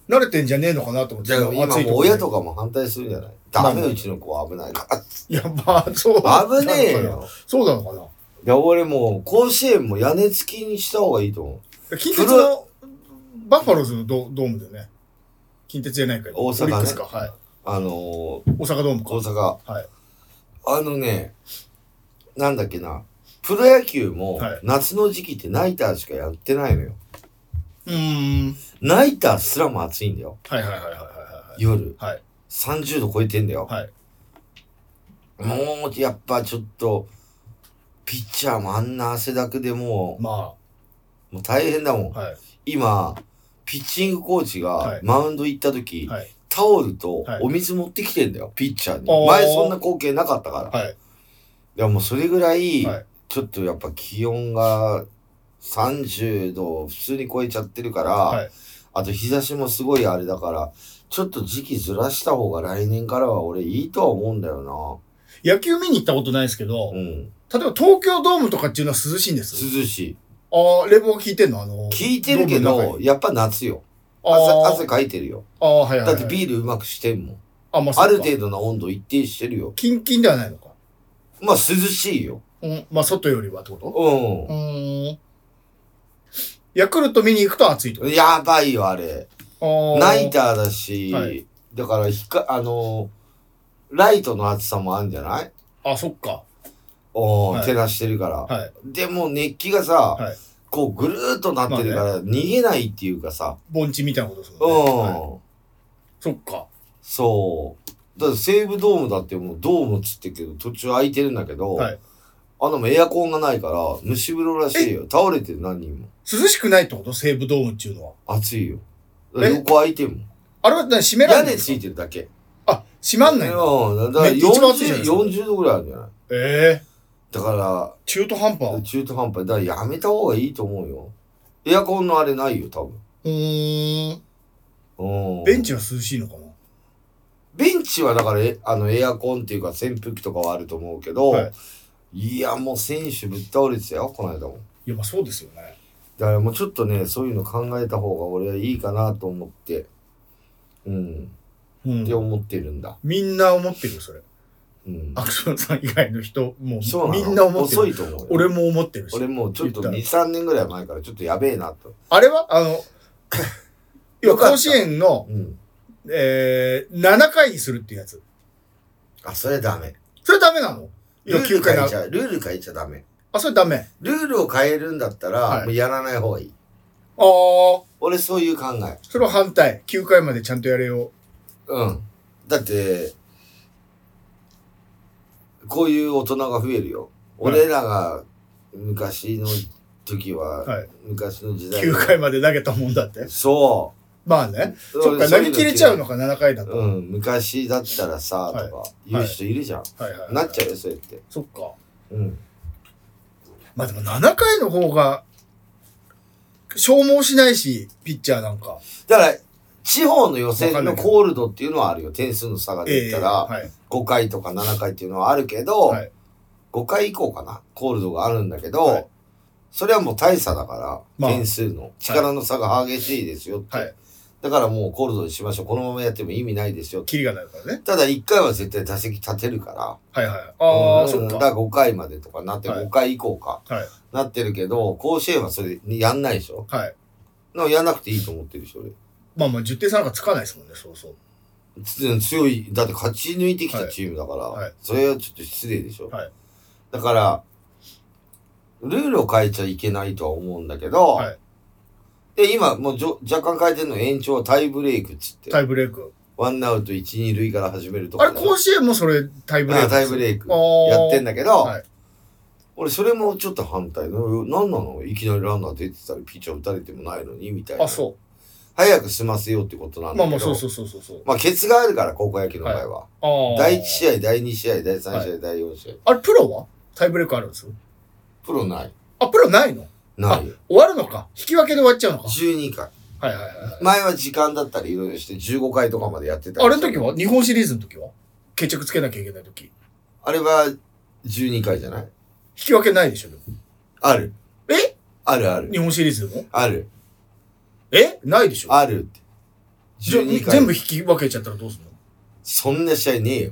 慣れてんじゃねえのかなと思って。 じゃあ今もう親とかも反対するんじゃない？ダメ、うちの子は危ないから。 いや、まあ、そう。 危ねえよ。 そうなのかな。いや、俺もう、甲子園も屋根付きにした方がいいと思う。近鉄の、バファローズのドドームだよね。近鉄じゃないかよ。 大阪ね。オリックスか。はい。 あのー、大阪ドームか。 大阪。 はい。 あのね、なんだっけな。プロ野球も、夏の時期ってナイターしかやってないのよ。 うーん。 ナイターすらも暑いんだよ。 はいはいはいはいはい。 夜。 はい。 さんじゅうど超えてんだよ。 はい。 もう、やっぱちょっと、ピッチャーもあんな汗だくでもう、 まあ、 もう大変だもん。 はい、 今、ピッチングコーチがマウンド行った時、はい、タオルとお水持ってきてんだよ、ピッチャーに。前そんな光景なかったから。はい、いやもうそれぐらい、はい、ちょっとやっぱ気温がさんじゅうどを普通に超えちゃってるから、はい、あと日差しもすごいあれだから、ちょっと時期ずらした方が来年からは俺いいとは思うんだよな。野球見に行ったことないですけど、うん、例えば東京ドームとかっていうのは涼しいんです？ 涼しい。 ああ、冷房聞いてんの？あの聞いてるけど、やっぱ夏よ。汗、汗かいてるよ。 ああ、はいはい、はい。 だってビールうまくしてんもん。 あ、まあ、ある程度の温度一定してるよ。 キンキンではないのか。 まあ涼しいよ。 うん、まあ外よりはってこと？ うん。 うん。ヤクルト見に行くと暑いと。 やばいよ、あれ。ナイターだし、はい、だからひか、あの、ライトの暑さもあるんじゃない？ あ、そっか。 おー、はい、照らしてるから。 はい、 でも熱気がさ、はい、こうぐるーっとなってるから、逃げないっていうかさ。 盆地みたいなことですもんね。うん、はい。そっか。 そう。だって西武ドームだってもうドームっつってるけど、途中空いてるんだけど、はい、あのもエアコンがないから、蒸し風呂らしいよ。倒れてる何人も。 涼しくないってこと？西武ドームっていうのは。 暑いよ。横空いてるもん。 あれは閉められない？ 屋根ついてるだけ。 あ、閉まんないの？うん。だからよんじゅう、よんじゅうどぐらいあるんじゃない？ ええー。だから、 中途半端中途半端。だからやめた方がいいと思うよ。エアコンのあれないよ、多分。 うーん。 うん。 ベンチは涼しいのかな？ ベンチはだから、あの、エアコンっていうか扇風機とかはあると思うけど、はい、いや、もう選手ぶっ倒れてたよ、この間も。 いや、まあそうですよね。 だからもうちょっとね、そういうの考えた方が俺はいいかなと思って、うん。うん、って思ってるんだ。 みんな思ってるよ、それ。うん。アクションさん以外の人も、みんな思ってる。 遅いと思うよ。 俺も思ってるし。 俺もうちょっとに、さんねんぐらい前からちょっとやべえなと。 あれはあの、いや、甲子園の、うん、えー、ななかいにするっていうやつ。 あ、それダメ。 それダメなの？ ルール変えちゃう。ルール変えちゃダメ。 あ、それダメ。 ルールを変えるんだったら、はい、もうやらない方がいい。 ああ。 俺そういう考え。 それは反対。きゅうかいまでちゃんとやれよ。 うん。だって、こういう大人が増えるよ。はい、俺らが昔の時は、はい、昔の時代。 きゅうかいまで投げたもんだって。 そう。 まあね。そっか、投げ切れちゃうのか、ななかいだと。 うん。昔だったらさ、とか、言う人いるじゃん。はいはいはいはい、なっちゃうよ、そうやって。 そっか。 うん。 まあでもななかいの方が、消耗しないし、ピッチャーなんか。 だから、地方の予選のコールドっていうのはあるよ。点数の差が出たら、えーはい、ごかいとかななかいっていうのはあるけど、はい、ごかい以降かな、コールドがあるんだけど、はい、それはもう大差だから、まあ、点数の力の差が激しいですよって。はい、だからもうコールドにしましょう。このままやっても意味ないですよ。 キリがないからね。 ただいっかいは絶対打席立てるから。 はいはい。ああ、うん、そっか。 だからごかいまでとかなってごかい以降か。はい。なってるけど、甲子園はそれやんないでしょ。はい。のやんなくていいと思ってるでしょ、俺。 まあまあじゅってん差なんかつかないですもんね、そうそう。 強い、だって勝ち抜いてきたチームだから、はいはい、それはちょっと失礼でしょ。はい。だから、ルールを変えちゃいけないとは思うんだけど、はい。で、今、もうじょ若干変えてるの延長タイブレイクっつって。 タイブレイク。 ワンアウトいち、に塁から始めるとか。 あれ、甲子園もそれタイブレイク。 あ、タイブレイク。やってんだけど、はい、俺、それもちょっと反対の。なんなの？いきなりランナー出てたり、ピッチャー打たれてもないのに、みたいな。 あ、そう。 早く済ませようってことなんだけど。 まあまあ、そうそうそうそう。 まあ、ケツがあるから、高校野球の場合は。はい、だいいち試合、だいに試合、だいさん試合、はい、だいよん試合。 あれ、プロはタイブレイクあるんですよ。 プロない。 あ、プロないの？ ないよ。 終わるのか。引き分けで終わっちゃうのか。 じゅうにかい。 はいはいはい。 前は時間だったりいろいろしてじゅうごかいとかまでやってた。 あれの時は日本シリーズの時は決着つけなきゃいけない時。 あれはじゅうにかいじゃない？引き分けないでしょ。 ある。 え？ あるある。 日本シリーズでも？ ある。 え？ないでしょ。 あるって。 じゃあ全部引き分けちゃったらどうするの？ そんな試合ねえよ。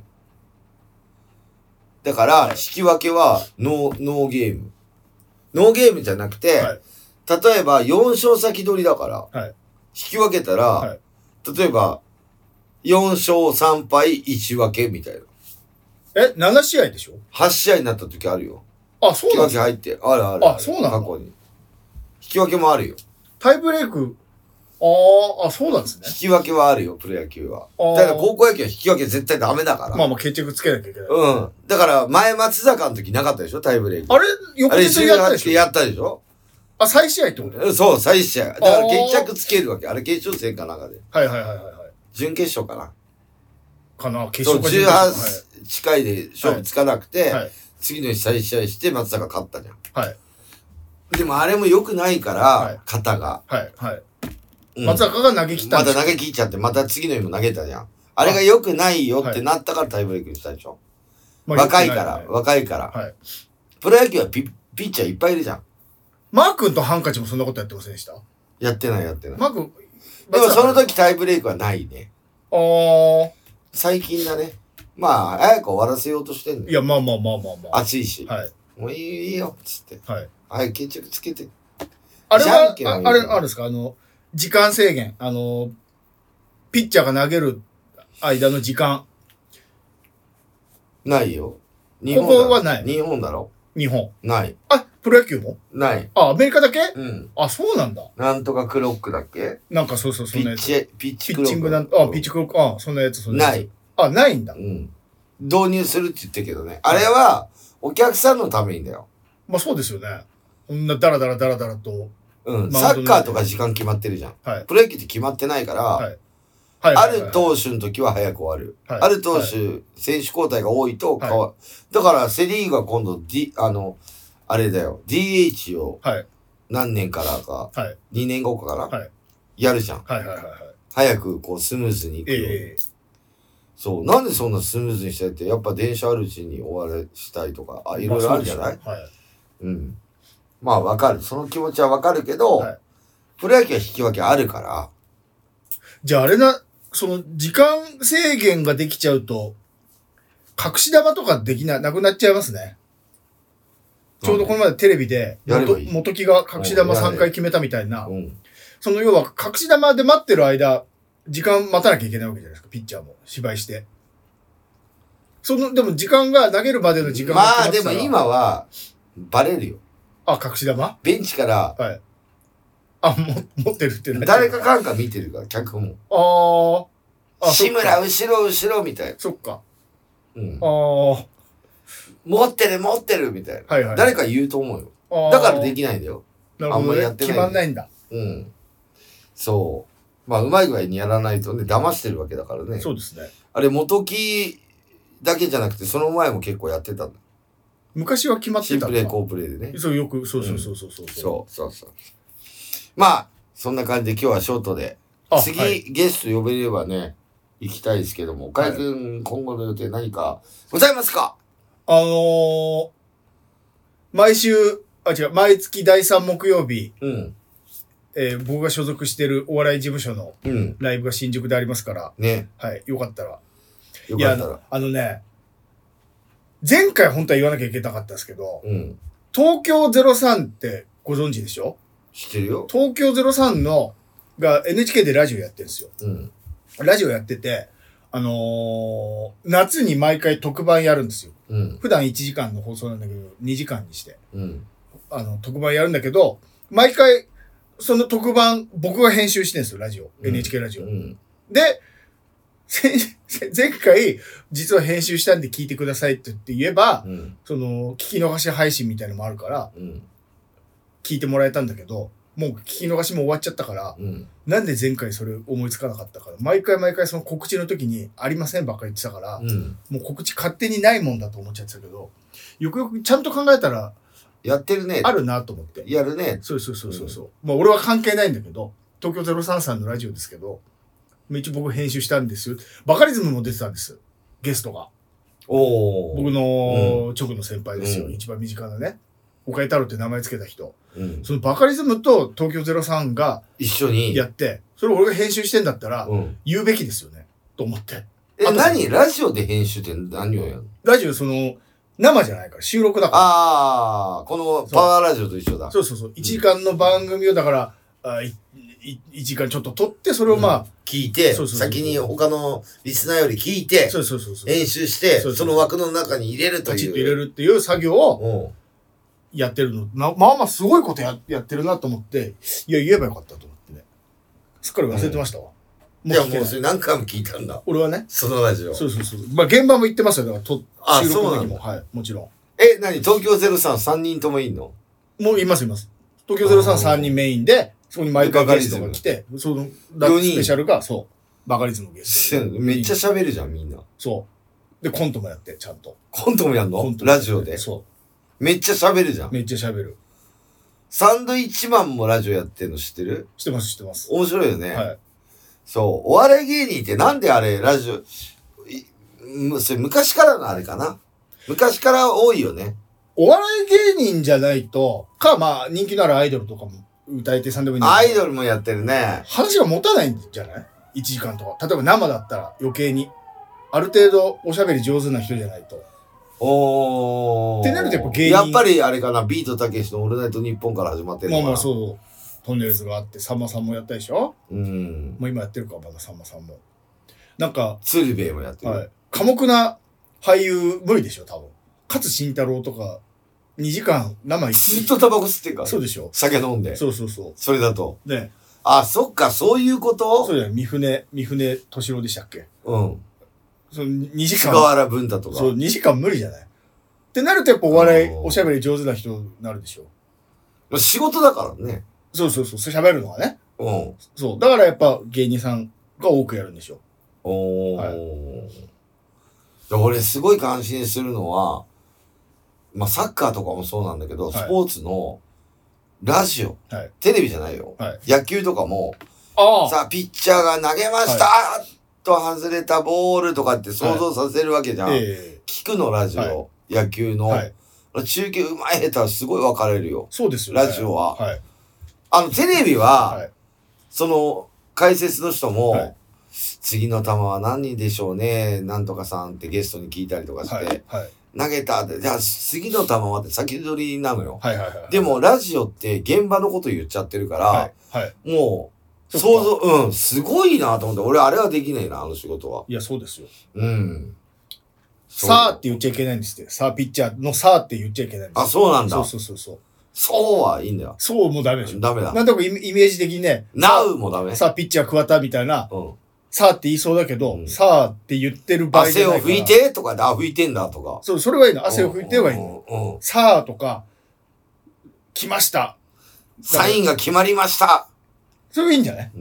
だから、はい、引き分けはノー、ノーゲーム。ノーゲームじゃなくて、はい、例えばよん勝先取りだから、はい、引き分けたら、はい、例えばよん勝さん敗いち分けみたいな。 え、なな試合でしょ？ はち 試合になった時あるよ。 あ、そうなんですか？引き分け入って。あるあるある。 あ、そうなんだ。 過去に。引き分けもあるよ。 タイブレーク、あー、あ、そうなんですね。 引き分けはあるよ、プロ野球は。だから高校野球は引き分け絶対ダメだから。 まあまあ決着つけなきゃいけない。 うん。だから前松坂の時なかったでしょ、タイブレーク。 あれ翌日やったでしょ？ やったでしょ？ あ、再試合ってこと？ そう、再試合。だから決着つけるわけ。あれ決勝戦かなんかで。 はいはいはいはい。 準決勝かな。 かな、決勝か準決勝。そう、じゅうはち近いで勝負つかなくて、はいはい、次の日再試合して松坂勝ったじゃん。はい。でもあれも良くないから、はい、肩が。はいはい。うん、松坂が投げ切ったんです。 また投げ切っちゃって、また次の日も投げたじゃん。あれが良くないよってなったからタイブレークにしたでしょ。まあ、若いから、ね、若いから。はい。プロ野球はピピッチャーいっぱいいるじゃん。 マー君とハンカチもそんなことやってませんでした？ やってないやってない。 マー君、 でもその時タイブレークはないね。 ああ。 最近だね。まあ、早く終わらせようとしてんのよ。 いや、まあまあまあまあまあ。 暑いし。はい。もういい、いいよ、つって。はい。はい、決着つけて。 あれは、あ, あれ、あるんですか？あの、時間制限。あの、ピッチャーが投げる間の時間。 ないよ。 日本ここはない。 日本だろ？ 日本。 ない。 あ、プロ野球も？ ない。 あ、アメリカだけ？ うん。 あ、そうなんだ。 なんとかクロックだっけ？ なんかそうそう、そんなやつ。 ピッチ、ピッチクロック。 ピッチングなん、あ、ピッチクロック、あ、そんなやつ、そんなやつ。 ない。 あ、ないんだ。 うん。導入するって言ってるけどね。あれは、お客さんのためにだよ。 まあそうですよね。こんなダラダラダラダラと。 うん。サッカーとか時間決まってるじゃん。はい。プロ野球って決まってないから、はい。はい。ある投手の時は早く終わる。はい。ある投手、はい、選手交代が多いと変わる。はい、だからセリーグは今度、D、あの、あれだよ。ディーエイチ を、はい。何年からか、はい。にねんごかかな。はい。やるじゃん。はいはいはいはい。早くこうスムーズにいくように。えーそう。なんでそんなスムーズにしたいって、やっぱ電車あるうちに終わらしたいとか、あ、いろいろあるんじゃない？まあ、はい。うん。まあわかる。その気持ちはわかるけど、はい、プロ野球は引き分けあるから。 じゃああれな、その時間制限ができちゃうと、隠し玉とかできな、なくなっちゃいますね。ちょうどこの前テレビで、元, 元木が隠し玉さんかい決めたみたいな、うん、その要は隠し玉で待ってる間、時間待たなきゃいけないわけじゃないですか、ピッチャーも。芝居して。その、でも時間が、投げるまでの時間がまあでも今は、バレるよ。 あ、隠し玉？ ベンチから。はい。 あ、も、持ってるってなっちゃう。 誰かかんか見てるから、脚本。ああ。志村、後ろ、後ろ、みたいな。 そっか。 うん。ああ。持ってる、持ってる、みたいな。はいはい。誰か言うと思うよ。だからできないんだよ。 なるほど、ね。あんまりやってない。決まんないんだ。 うん。そう。まあ、うまい具合にやらないとね、騙してるわけだからね。 そうですね。 あれ、元木だけじゃなくて、その前も結構やってたんだ。 昔は決まってたんだ。 新プレイ、好プレイでね。 そう、よく、そうそうそうそうそう、うん。 そう、そうそう。まあ、そんな感じで今日はショートで。次、はい、ゲスト呼べればね、行きたいですけども、岡井くん、はい、今後の予定何かございますか？ あのー、毎週、あ、違う、毎月だいさん木曜日。うん。えー、僕が所属してるお笑い事務所のライブが新宿でありますから、うん、ね。はい、よかったら。 よかったら。 いや、あのね、前回本当は言わなきゃいけなかったんですけど、うん、東京ゼロさんってご存知でしょ？ 知ってるよ。 東京ゼロさんの、が エヌエイチケー でラジオやってるんですよ。うん、ラジオやってて、あのー、夏に毎回特番やるんですよ。うん、普段いちじかんの放送なんだけど、にじかんにして、うん、あの、特番やるんだけど、毎回、その特番、僕が編集してるんですよ、ラジオ。うん、エヌエイチケー ラジオ。うん、で、前回、実は編集したんで聞いてくださいって言えば、うん、その、聞き逃し配信みたいなのもあるから、うん、聞いてもらえたんだけど、もう聞き逃しも終わっちゃったから、うん、なんで前回それ思いつかなかったから、毎回毎回その告知の時にありませんばっかり言ってたから、うん、もう告知勝手にないもんだと思っちゃってたけど、よくよくちゃんと考えたら、 やってるね。 あるなと思って。 やるね。 そうそうそうそう。うん、まあ俺は関係ないんだけど、東京ゼロさんさんのラジオですけど、一応僕編集したんですよ。バカリズムも出てたんです。ゲストが。お僕の直の先輩ですよ。うん、一番身近なね。 岡井太郎って名前つけた人。 うん、 そのバカリズムと東京ゼロさんが一緒にやって、それを俺が編集してんだったら、 うん、 言うべきですよね。と思って。 え、何ラジオで編集って何をやるの？ ラジオ、その、生じゃないから、収録だから。 ああ、このパワーラジオと一緒だ。 そうそうそう。いちじかんの番組を、だから、あいいいちじかんちょっと撮って、それをまあ、うん、 聞いて、そうそうそうそう、先に他のリスナーより聞いて、 そうそうそうそう、 編集して、そうそうそう、その枠の中に入れるという。 パチッと入れるっていう作業をやってるの。まあまあすごいこと や, やってるなと思って、いや、言えばよかったと思ってね。すっかり忘れてましたわ。 うん、いや、もうそれ何回も聞いたんだ。 俺はね。 そのラジオ。 そうそうそう。まあ現場も行ってますよ。だからと、 あ、 収録の時も。 そうなんだ。 はい、もちろん。 え、何東京ゼロさんさんにんともいんの？ もういますいます。東京ゼロさんさんにんメインで、そこに毎回ゲストが来て、その、ラップスペシャルが、そう、バカリズムゲスト。 めっちゃ喋るじゃん、みんな。 そう。で、コントもやって、ちゃんと。 コントもやんの？ラジオで。 そう。 めっちゃ喋るじゃん。 めっちゃ喋る。 サンドイッチマンもラジオやってんの知ってる？ 知ってます、知ってます。 面白いよね。 はい。 そう。お笑い芸人ってなんであれ、ラジオ、それ昔からのあれかな？昔から多いよね。 お笑い芸人じゃないと、か、まあ、人気のあるアイドルとかも、歌い手さんでもいいんだけど。 アイドルもやってるね。 話が持たないんじゃない ?いち 時間とか。例えば生だったら余計に。ある程度おしゃべり上手な人じゃないと。 おー。 ってなるとやっぱ芸人。 やっぱりあれかな、ビートたけしのオールナイトニッポンから始まってるのかな。 まあまあそう。トンネルズがあって、さんまさんもやったでしょ？ うん。 もう今やってるか、まださんまさんも。なんか。 鶴瓶もやってる。 はい。寡黙な俳優無理でしょ、多分。勝慎太郎とか、にじかん生一ずっとタバコ吸ってるから。 そうでしょ。 酒飲んで。 そうそうそう。 それだと。 ね。 あ、そっか、そういうこと？ そうだよ、三船、三船敏郎でしたっけ？ うん。 そのにじかん。 菅原文太とか。 そう、にじかん無理じゃない？ってなるとやっぱお笑い、おしゃべり上手な人になるでしょ。 仕事だからね。 そうそうそう、喋るのがね。 うん。 そう。だからやっぱ芸人さんが多くやるんでしょ。 おー。はい、俺すごい感心するのは、まあサッカーとかもそうなんだけど、はい、スポーツのラジオ、はい、テレビじゃないよ。はい、野球とかも、あさあピッチャーが投げました、はい、と外れたボールとかって想像させるわけじゃん。はい、えー、聞くのラジオ、はい、野球の、はい、中継うまい下手はすごい分かれるよ。 そうですよね。 ラジオは。はい、あのテレビは、はい、その解説の人も、はい、次の球は何でしょうね、なんとかさんってゲストに聞いたりとかして、はいはい、投げたって、じゃあ次の球はって先取りなのよ。はいはいはいはい、でもラジオって現場のこと言っちゃってるから、はいはい、もう想像、うん、すごいなと思って、俺あれはできないな、あの仕事は。 いや、そうですよ。 うん。 さあって言っちゃいけないんですって。さあピッチャーのさあって言っちゃいけないんです。 あ、そうなんだ。 そうそうそうそう。 そうはいいんだよ。 そうもダメでしょ。 ダメだ。 なんとかイメージ的にね。 なうもダメ。 さあピッチャー桑田みたいな。うん。さあって言いそうだけど、うん、さあって言ってる場合じゃないから。 汗を拭いてとかで、あ、拭いてんだとか。 そう、それはいいの。汗を拭いてはいいの。うんうん、さあとか、来ました。 サインが決まりました。 それはいいんじゃない？うん。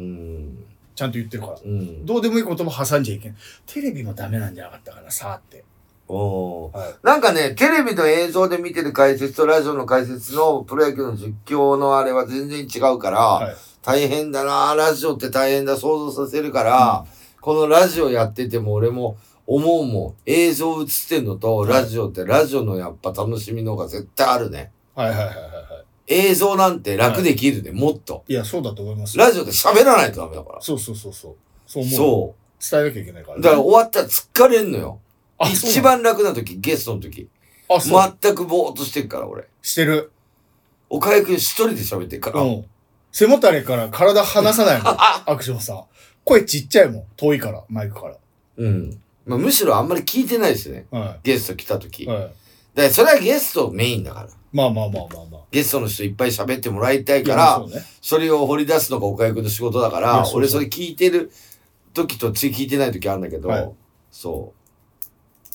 ちゃんと言ってるから。うん。どうでもいいことも挟んじゃいけない。テレビもダメなんじゃなかったかな、さあって。 おー、はい。なんかね、テレビの映像で見てる解説とラジオの解説のプロ野球の実況のあれは全然違うから、はい、大変だな、ラジオって大変だ、想像させるから、うん、このラジオやってても俺も思うもん、映像映ってんのとラジオってラジオのやっぱ楽しみの方が絶対あるね。はいはいはいはい。映像なんて楽できるね、はい、もっと。 いや、そうだと思います。 ラジオって喋らないとダメだから。 そうそうそうそう。そう思う。そう。伝えなきゃいけないからね。 だから終わったら疲れんのよ。一番楽な時、ゲストの時。あ、そう。全くぼーっとしてるから、俺。 してる。 岡井くん一人で喋ってるから。うん。 背もたれから体離さないもん。アクションさん。声ちっちゃいもん。遠いから、マイクから。 うん。まあ、むしろあんまり聞いてないですよね。はい、ゲスト来た時。はい。だからそれはゲストメインだから。 まあまあまあまあまあ。 ゲストの人いっぱい喋ってもらいたいから、そうね、それを掘り出すのが岡井くんの仕事だから、そうそう、俺それ聞いてる時と次聞いてない時あるんだけど、はい、そう。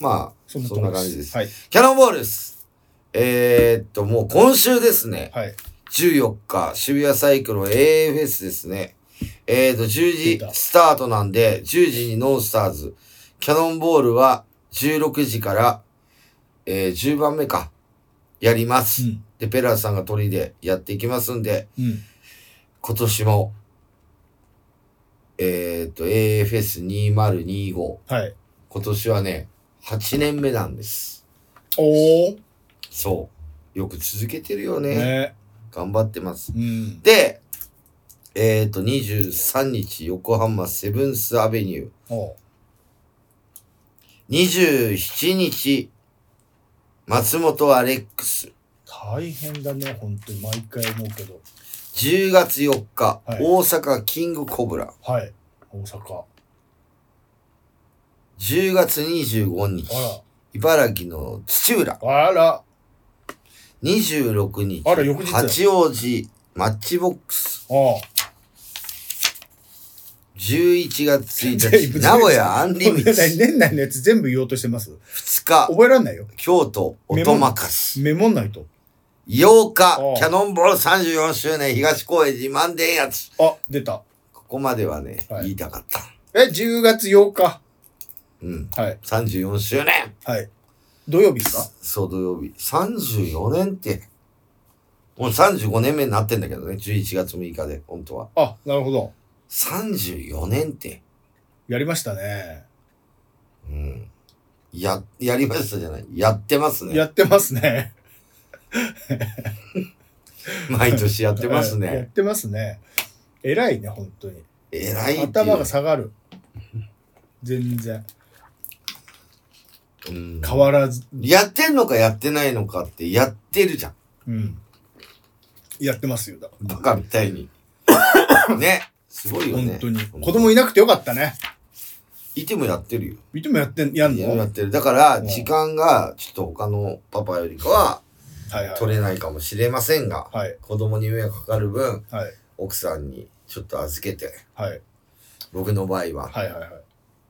まあ、そんな, そんな感じです。はい。キャノンボールです。えー、っと、もう今週ですね。はい。じゅうよっか、渋谷サイクロン エーエー フェスですね。えー、っと、じゅうじスタートなんで、じゅうじにノンスターズ。キャノンボールはじゅうろくじから、えー、じゅうばんめか。やります。うん、で、ペラーさんが鳥でやっていきますんで、うん、今年も、えー、っと、エーエー フェスにせんにじゅうご。はい。今年はね、はちねんめなんです。 おー。 そう。 よく続けてるよね。 ね、 頑張ってます。 うん、 で、えっと、にじゅうさんにち、横浜セブンスアベニュー。 おう。 にじゅうしちにち、松本アレックス。 大変だね、本当に毎回思うけど。 じゅうがつよっか、 はい、 大阪キングコブラ。 はい、大阪。 じゅうがつにじゅうごにち、茨城の土浦。 あら。 にじゅうろくにち、 あら、翌日。 八王子マッチボックス。 ああ。 じゅういちがつついたち、名古屋アンリミット。 年内のやつ全部言おうとしてます。 ふつか、 覚えらんないよ。 京都音任す。 メモんないと。 ようか、キャノンボールさんじゅうよんしゅうねん東高円寺万伝やつ。 あ、出た。 ここまではね、 はい、 言いたかった。 え、じゅうがつようか。 うん。 はい。 さんじゅうよんしゅうねん。 はい。土曜日ですか？ そう、土曜日。さんじゅうよねんって。もうさんじゅうごねんめになってんだけどね、じゅういちがつむいかで、本当は。 あ、なるほど。 さんじゅうよねんって。 やりましたね。 うん。や、やりましたじゃない。やってますね。 やってますね。 毎年やってますね。 やってますね。偉いね、本当に。 偉い。 頭が下がる。全然。 うん、 変わらず。 やってんのかやってないのかってやってるじゃん。 うん。やってますよ。だバカみたいに。ね。すごいよね。 本当に。子供いなくてよかったね。 いてもやってるよ。 いてもやってん、やんの？ やってる。だから、時間がちょっと他のパパよりかは、取れないかもしれませんが、はい、子供に迷惑かかる分、はい、奥さんにちょっと預けて、はい、僕の場合は。はいはいはい。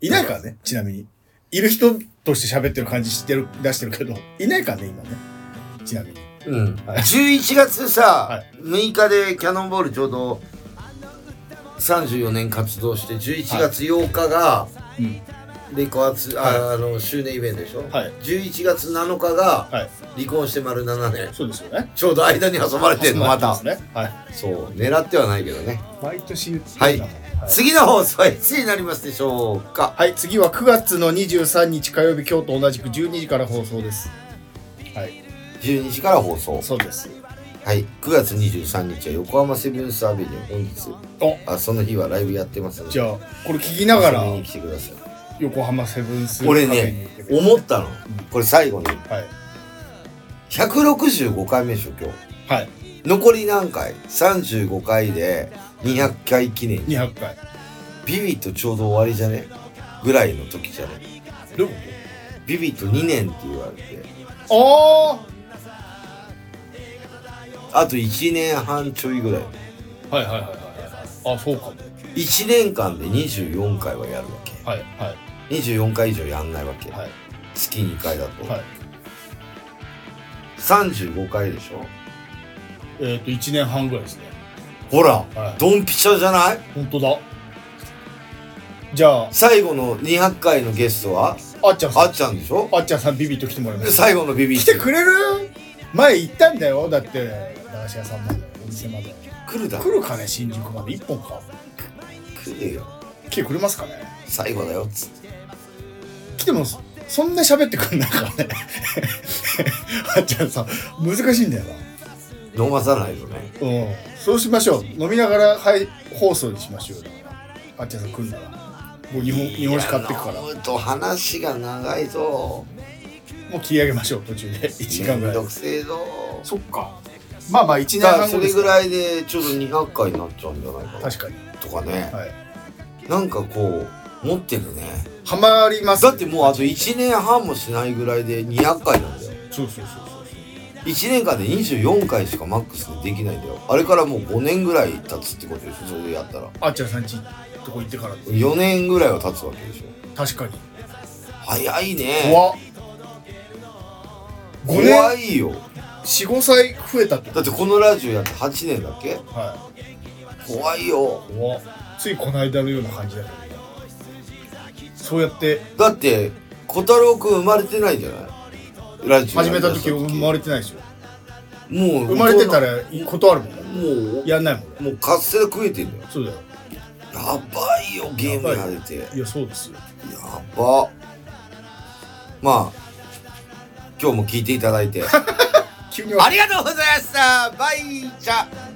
いないからね、ちなみに。いる人として喋ってる感じしてる、出してるけど、いないからね、今ね。ちなみに。 うん。はい、じゅういちがつさ、はい、むいかでキャノンボールちょうどさんじゅうよねん活動して、じゅういちがつようかが、はいうんレコ発、はい、あ, あの周年イベントでしょ、はい、じゅういちがつなのかが離婚して丸ななねん、はい、そうですよね。ちょうど間に挟まれてんのまた、ねはい、そう狙ってはないけどね毎年言ってるはい、はい、次の放送はいつになりますでしょうか。 はい次はくがつのにじゅうさんにち火曜日京都同じくじゅうにじから放送です。はいじゅうにじから放送そうです。 はいくがつにじゅうさんにちは横浜セブンスアベニュー本日おあその日はライブやってますのでじゃあこれ聞きながら遊びに来てください。 横浜セブンス俺ね思ったの、うん、これ最後に、はい、ひゃくろくじゅうごかいめでしょ今日、はい、残り何回さんじゅうごかいでにひゃっかい記念にひゃっかいビビッとちょうど終わりじゃねぐらいの時じゃねどういうことビビッとにねんって言われてあああといちねんはんちょいぐらいはいはいはいはいあそうかもいちねんかんでにじゅうよんかいはやるわけはいはいにじゅうよんかい以上やんないわけ、はい、月にかいだと、はい、さんじゅうごかいでしょえっといちねんはんぐらいですねほら、はい、ドンピシャじゃない？ ほんとだじゃあ最後のにひゃっかいのゲストはあっちゃんさんあっちゃんでしょあっちゃんさんビビッと来てもらいます最後のビビッ来てくれる前行ったんだよだって駄菓子屋さんまでお店まで来るだ来るかね新宿までいっぽんか来るよ来てくれますかね最後だよっつって来てもそんな喋ってくんないからねあっちゃんさ難しいんだよな飲まさないとねうんそうしましょう飲みながら、はい、放送にしましょうあっちゃんさん来るならもう日本日本酒買ってくから飲むと話が長いぞもう切り上げましょう途中でいちじかんぐらいめんどくせえぞそっかまあまあいちねんはん後それぐらいでちょうどにひゃっかいになっちゃうんじゃないかな確かにとかね、はい、なんかこう持ってるねハマります、 ね、だってもうあといちねんはんもしないぐらいでにひゃっかいなんだよそうそうそうそういちねんかんでにじゅうよんかいしかマックスでできないんだよあれからもうごねんぐらい経つってことでしょそれでやったらあっちゃんさんちとこ行ってからよねんぐらいは経つわけでしょ確かに早いね怖っ怖いよ よん, ご 歳増えたってだってこのラジオやってはちねんだっけはい怖いよ怖ついこの間のような感じだけどそうやってだって小太郎くん生まれてないんじゃないラジオ始めた時生まれてないですよもう生まれてたら断るもんもうやんないもんもうカステラ食えてんだよそうだよやばいよゲームやれていやそうですよやばまあ今日も聞いていただいて急にありがとうございました。バイチャ